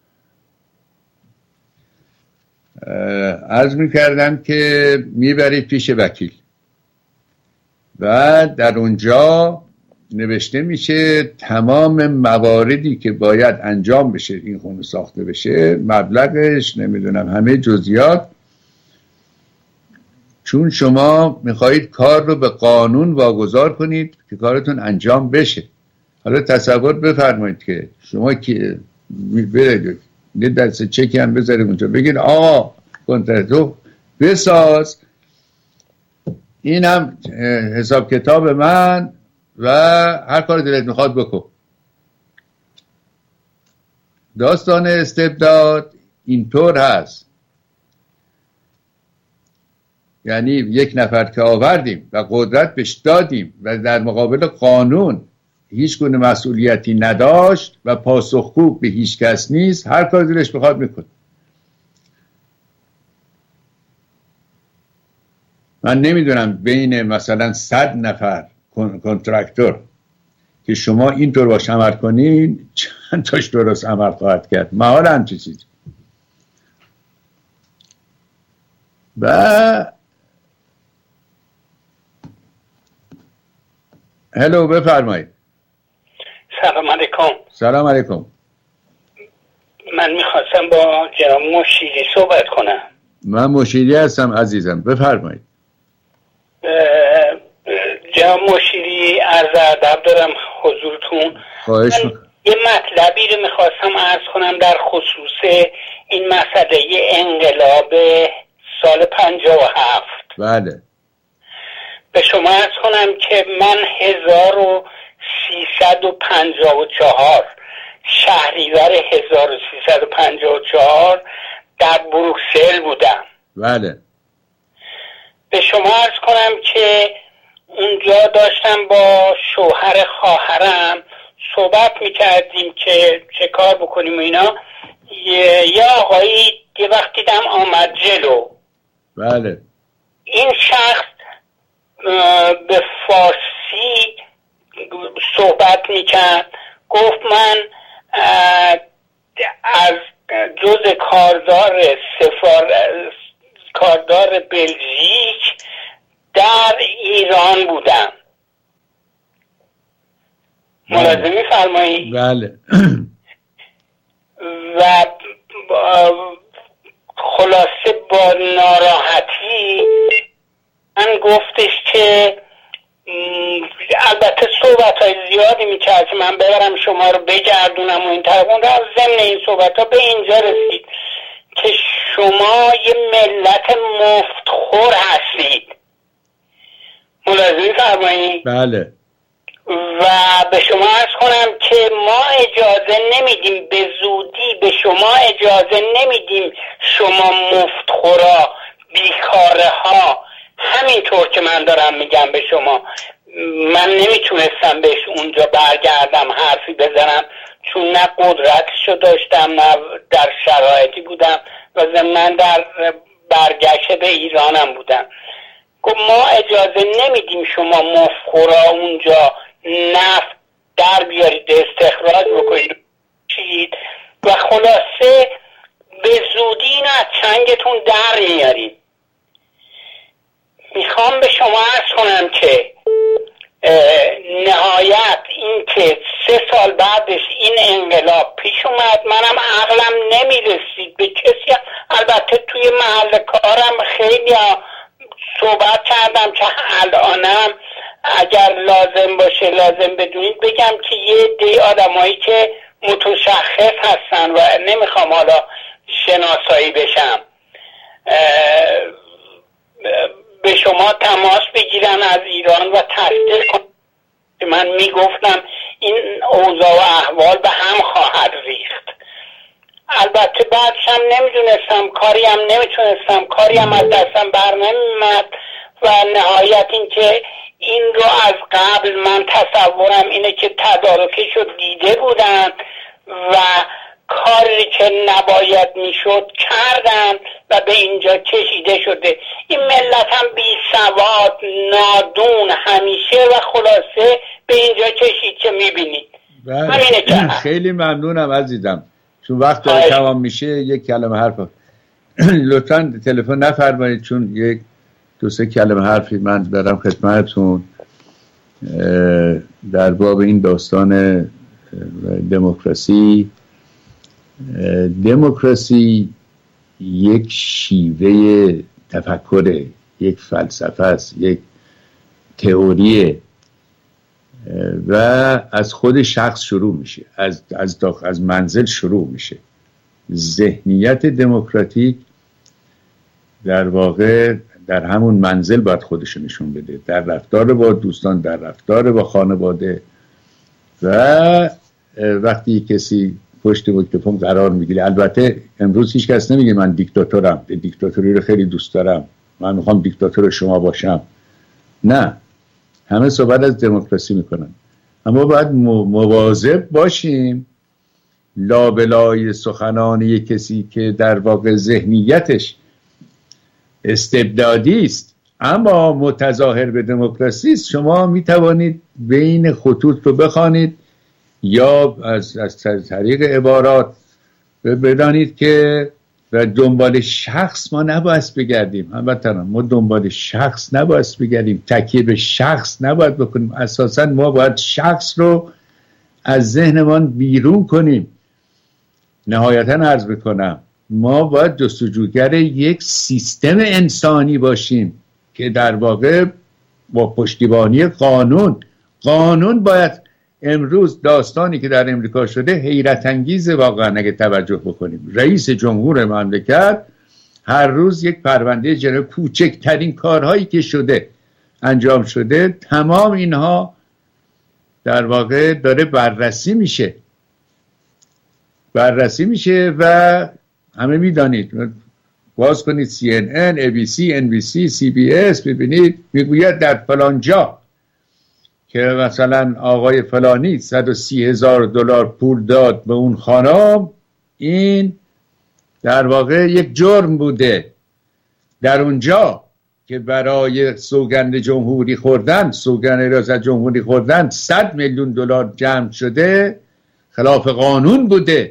عرض می‌کردم که میبرید پیش وکیل و در اونجا نوشته میشه تمام مواردی که باید انجام بشه این خونه ساخته بشه، مبلغش، نمیدونم همه جزئیات، چون شما میخواهید کار رو به قانون واگذار کنید که کارتون انجام بشه. حالا تصور بفرمایید که شما که برید یه دست چکی هم بذارید اونجا، بگید آقا کنترکتو بساز، اینم حساب کتاب من و هر کار دلت میخواد بکن. داستان استبداد اینطور هست، یعنی یک نفر که آوردیم و قدرت بهش دادیم و در مقابل قانون هیچ گونه مسئولیتی نداشت و پاسخگو به هیچ کس نیست، هر کار دلش بخواد میکنه. من نمیدونم بین مثلا 100 نفر کنترکتور که شما اینطور باش عمل کنین چند تاش درست عمل خواهد کرد. محال همچی چیز. و هلو بفرمایید. سلام علیکم. سلام علیکم. من میخواستم با جناب مشیری صحبت کنم. من مشیری هستم عزیزم، بفرمایید. جناب مشیری عرض ادب دارم حضورتون. خواهش یه مطلبی رو میخواستم عرض کنم در خصوص این مسئله انقلاب سال 57. بله. به شما عرض کنم که من 1354 شهریور 1354 در بروکسل بودم. بله. به شما عرض کنم که اونجا داشتم با شوهر خواهرم صحبت میکردیم که چه کار بکنیم و اینا. یه آقایی یه وقت دیدم آمد جلو. بله. این شخص به فارسی صحبت میکرد. گفت من از جز کاردار بلژیک در ایران بودم. ملاحظه می‌فرمایید؟ بله. و خلاصه با ناراحتی من گفتش که البته صحبت‌های زیادی می‌کرد که من ببرم شما رو بگردونم و این طرف اون رو. ضمن این صحبت‌ها به اینجا رسید که شما یه ملت مفتخور هستید. ملاحظه می‌فرمایید؟ بله. و به شما عرض کنم که ما اجازه نمیدیم، به زودی به شما اجازه نمیدیم شما مفتخورا، بیکاره ها، همینطور که من دارم میگم به شما. من نمیتونستم بهش اونجا برگردم حرفی بزنم چون نه قدرتشو داشتم نه در شرایطی بودم و ضمن در برگشت به ایرانم بودم. گفت ما اجازه نمیدیم شما مفتخورا اونجا نفت در بیارید، استخراج بکنید و خلاصه به زودی اینو از چنگتون در میارید. میخوام به شما عرض کنم که نهایت این که 3 سال بعدش این انقلاب پیش اومد، منم عقلم نمیرسید به کسی. البته توی محل کارم خیلی صحبت کردم که الانم اگر لازم باشه لازم بدونید بگم که یه عده آدمایی که متشخص هستن و نمیخوام حالا شناسایی بشم به شما تماس بگیرن از ایران و تصدیق کنن. من میگفتم این اوضاع و احوال به هم خواهد ریخت. البته بعدش هم نمیدونستم، کاری هم نمیتونستم، کاری هم از دستم بر نمیمد و نهایت این که این رو از قبل من تصورم اینه که تدارکش رو دیده بودن و کاری که نباید میشد کردن و به اینجا کشیده شده. این ملت هم بی سواد، نادون همیشه و خلاصه به اینجا کشید که میبینید. همینه که خیلی ممنونم عزیزم، چون وقت داره تمام میشه یک کلمه حرف لطفاً تلفن نفرمایید، چون یک 2-3 کلمه حرفی من دارم خدمتتون در باب این داستان دموکراسی. دموکراسی یک شیوه تفکره، یک فلسفه است، یک تئوریه و از خود شخص شروع میشه، از منزل شروع میشه. ذهنیت دموکراتیک در واقع در همون منزل باید خودشو نشون بده، در رفتار با دوستان، در رفتار با خانواده. و وقتی کسی پشت میکروفون قرار میگیره، البته امروز هیچ کس نمیگه من دیکتاتورم، دیکتاتوری رو خیلی دوست دارم، من میخوام دیکتاتور شما باشم، نه، همه صحبت از دموکراسی میکنن. اما باید مواظب باشیم لابلای سخنان یک کسی که در واقع ذهنیتش استبدادی است اما متظاهر به دموکراسی است. شما میتوانید بین خطوط رو بخوانید یا از طریق عبارات بدانید که و دنبال شخص ما نباید بگردیم. هموطنان، ما دنبال شخص نباید بگردیم، تکیه به شخص نباید بکنیم. اساساً ما باید شخص رو از ذهنمان بیرون کنیم. نهایتاً عرض بکنم ما باید جستجوگر یک سیستم انسانی باشیم که در واقع با پشتیبانی قانون باید. امروز داستانی که در امریکا شده حیرت انگیزه واقعا اگه توجه بکنیم. رئیس جمهور مملکت هر روز یک پرونده جنایی، کوچکترین کارهایی که شده انجام شده، تمام اینها در واقع داره بررسی میشه و همه میدانید، باز کنید CNN، ABC، NBC، CBS ببینید میگوید در فلان جا که مثلا آقای فلانی $130,000 پول داد به اون خانم، این در واقع یک جرم بوده. در اونجا که برای سوگند جمهوری خوردن، سوگند ریاست جمهوری خوردن $100 میلیون جمع شده، خلاف قانون بوده.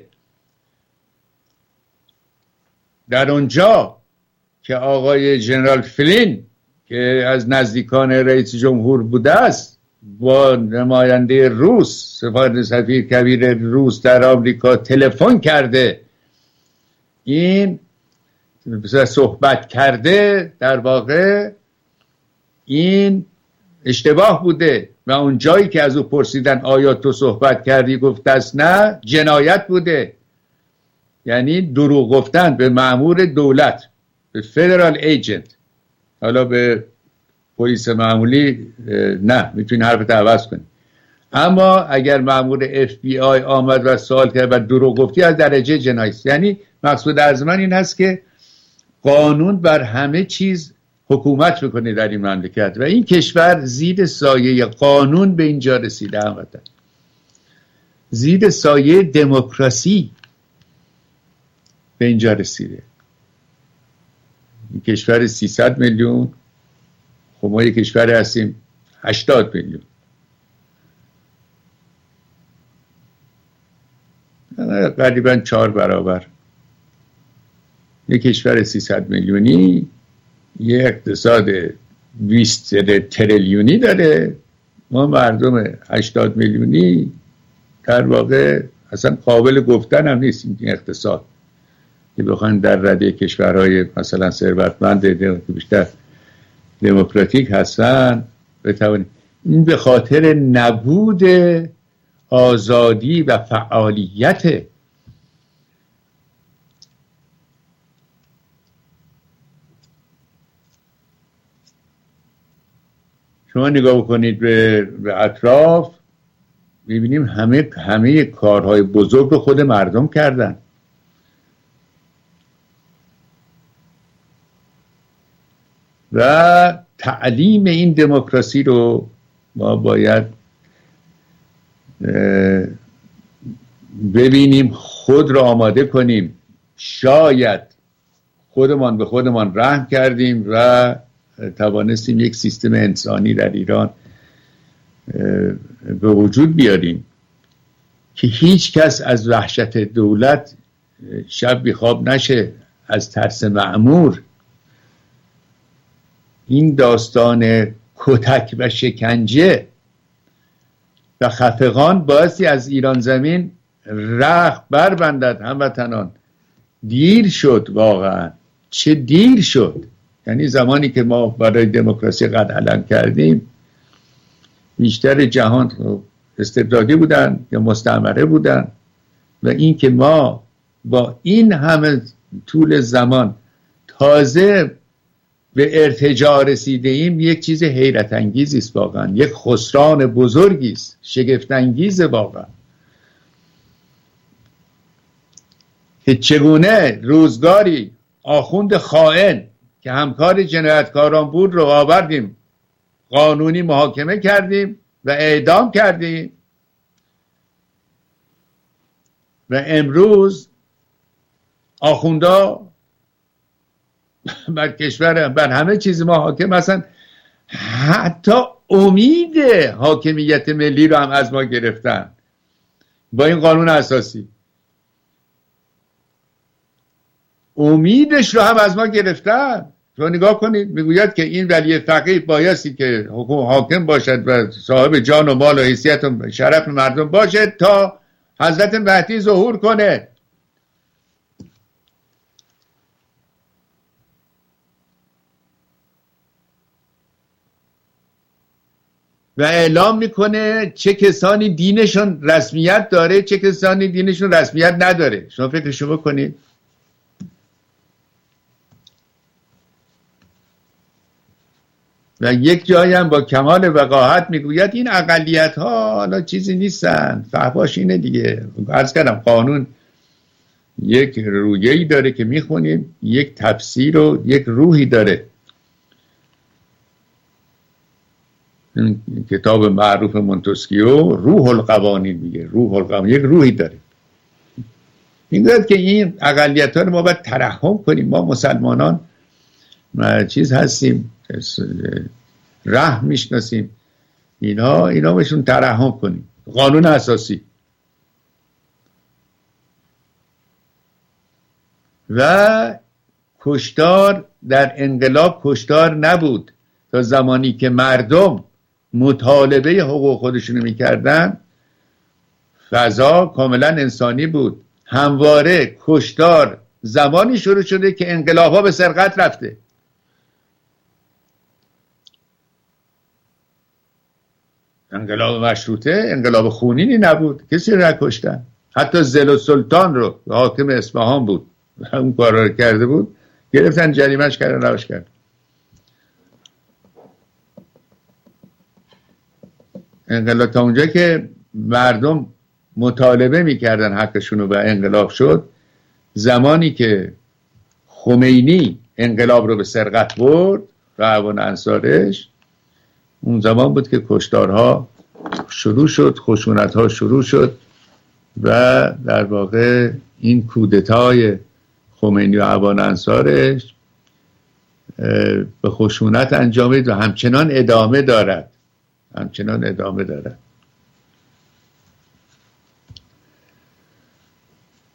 در اونجا که آقای جنرال فلین که از نزدیکان رئیس جمهور بوده است با نماینده روس، سفیر کبیر روس در آمریکا تلفن کرده، این صحبت کرده، در واقع این اشتباه بوده و اون جایی که از او پرسیدن آیا تو صحبت کردی گفته است نه، جنایت بوده. یعنی دروغ گفتن به مأمور دولت، به فدرال ایجنت. حالا به پلیس معمولی نه، میتونی حرفت عوض کنی. اما اگر مأمور FBI آمد و سوال کرد و دروغ گفتی، از درجه جنایی است. یعنی مقصود از من این هست که قانون بر همه چیز حکومت میکنه در این مملکت و این کشور زیر سایه قانون به اینجا رسیده. هموطن، زیر سایه دموکراسی به اینجا رسیده. این کشور 300 میلیون، خب ما یک کشور هستیم 80 میلیون. قریبا 4 برابر. یک کشور 300 میلیونی، یک اقتصاد 20 تریلیونی داره، ما مردم 80 میلیونی در واقع اصلا قابل گفتن هم نیست این اقتصاد که بخواین در رده کشورهای مثلا ثروتمند که بیشتر دموکراتیک هستن بتوانید. این به خاطر نبود آزادی و فعالیت. شما نگاه کنید به اطراف، میبینیم همه کارهای بزرگ رو خود مردم کردن. و تعلیم این دموکراسی رو ما باید ببینیم، خود رو آماده کنیم. شاید خودمان به خودمان رحم کردیم و توانستیم یک سیستم انسانی در ایران به وجود بیاریم که هیچ کس از وحشت دولت شب بیخواب نشه، از ترس مأمور. این داستان کتک و شکنجه و خفقان باعثی از ایران زمین رخت بربندد. هموطنان دیر شد، واقعا چه دیر شد. یعنی زمانی که ما برای دموکراسی قد علم کردیم بیشتر جهان استبدادی بودن یا مستعمره بودن و این که ما با این همه طول زمان تازه به ارتجاع رسیده ایم یک چیز حیرت انگیزی است، واقعا یک خسران بزرگی است، شگفت انگیز واقعا که چگونه روزگاری آخوند خائن که همکار جنایتکاران بود رو آوردیم قانونی محاکمه کردیم و اعدام کردیم و امروز آخوندا بر کشور، بر همه چیز ما حاکم هستن. حتی امید حاکمیت ملی رو هم از ما گرفتن با این قانون اساسی. امیدش رو هم از ما گرفتن. شما نگاه کنید، میگوید که این ولی فقیه بایستی که حاکم باشد و صاحب جان و مال و حیثیت و شرف مردم باشد تا حضرت مهدی ظهور کنه. و اعلام میکنه چه کسانی دینشون رسمیت داره، چه کسانی دینشون رسمیت نداره. شما فکرشو بکنید. و یک جایی هم با کمال وقاحت میگوید این اقلیت ها حالا چیزی نیستن، فحواش اینه دیگه. عرض کردم قانون یک رویه‌ای داره که میخونیم، یک تفسیر و یک روحی داره. این کتاب معروف مونتسکیو روح القوانین میگه، روح القوانین یک روحی داره. میگوید که این اقلیت ها رو ما باید ترحم کنیم. ما مسلمانان چیز هستیم، رحم میشناسیم، اینا بهشون ترحم کنیم. قانون اساسی. و کشتار در انقلاب کشتار نبود. تا زمانی که مردم مطالبه حقوق خودشونو میکردن فضا کاملا انسانی بود. همواره کشتار زمانی شروع شده که انقلاب‌ها به سرقت رفته. انقلاب مشروطه انقلاب خونینی نبود، کسی رو نکشتن. حتی زل سلطان رو حاکم اصفهان بود اون کار رو کرده بود، گرفتن جریمه‌اش کردن روش کرد. انقلاب تا اونجا که مردم مطالبه میکردن حقشونو و انقلاب شد. زمانی که خمینی انقلاب رو به سرقت برد و اعوان انصارش، اون زمان بود که کشتارها شروع شد، خشونتها شروع شد و در واقع این کودتای خمینی و اعوان انصارش به خشونت انجامید و همچنان ادامه دارد.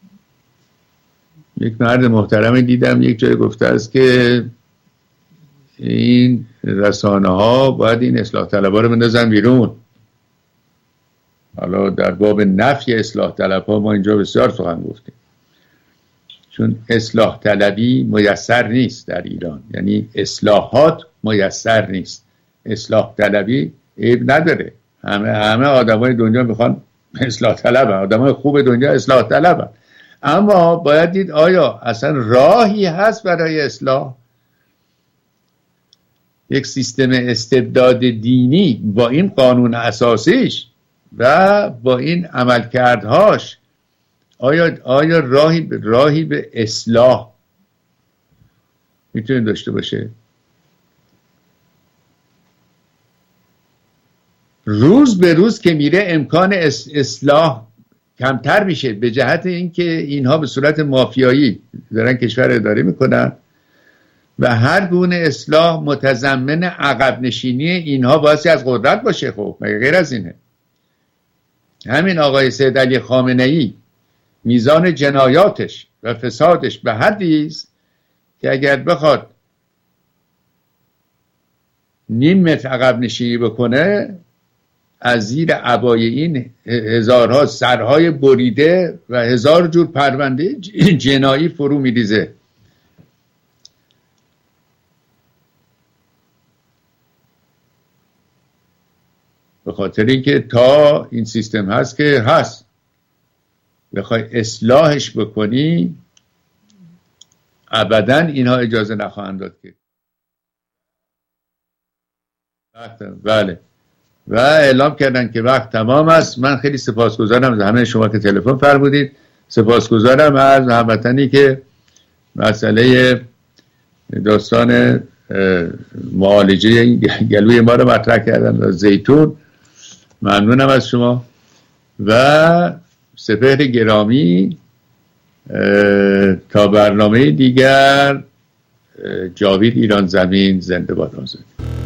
یک مرد محترمی دیدم یک جای گفته است که این رسانه ها باید این اصلاح طلبها رو بندازن بیرون. حالا در باب نفی اصلاح طلبها ما اینجا بسیار سخن گفتیم، چون اصلاح طلبی میسر نیست در ایران، یعنی اصلاحات میسر نیست. اصلاح طلبی عیب نداره، همه آدمای دنیا میخوان اصلاح طلبن، آدمای خوب دنیا اصلاح طلبن، اما باید دید آیا اصلا راهی هست برای اصلاح. یک سیستم استبداد دینی با این قانون اساسیش و با این عملکردهاش آیا راهی به اصلاح میتونه داشته باشه؟ روز به روز که میره امکان اصلاح کمتر میشه، به جهت اینکه اینها به صورت مافیایی دارن کشور اداره میکنن و هر گونه اصلاح متضمن عقب نشینی اینها باعثی از قدرت باشه. خب مگه غیر از اینه؟ همین آقای سید علی خامنه‌ای میزان جنایاتش و فسادش به حدی است که اگر بخواد نیم متر عقب نشینی بکنه، از زیر عبای این هزارها سرهای بریده و هزار جور پرونده جنایی فرو میریزه. به خاطر اینکه تا این سیستم هست که هست، بخوای اصلاحش بکنی ابدا اینها اجازه نخواهند داد که. بله، و اعلام کردن که وقت تمام است. من خیلی سپاسگزارم از همه شما که تلفن فرمودید، سپاسگزارم از هموطنی که مسئله داستان معالجه گلوی ما رو مطرح کردن و زیتون. ممنونم از شما و سپهر گرامی. تا برنامه دیگر، جاوید ایران زمین زنده باد آزادی.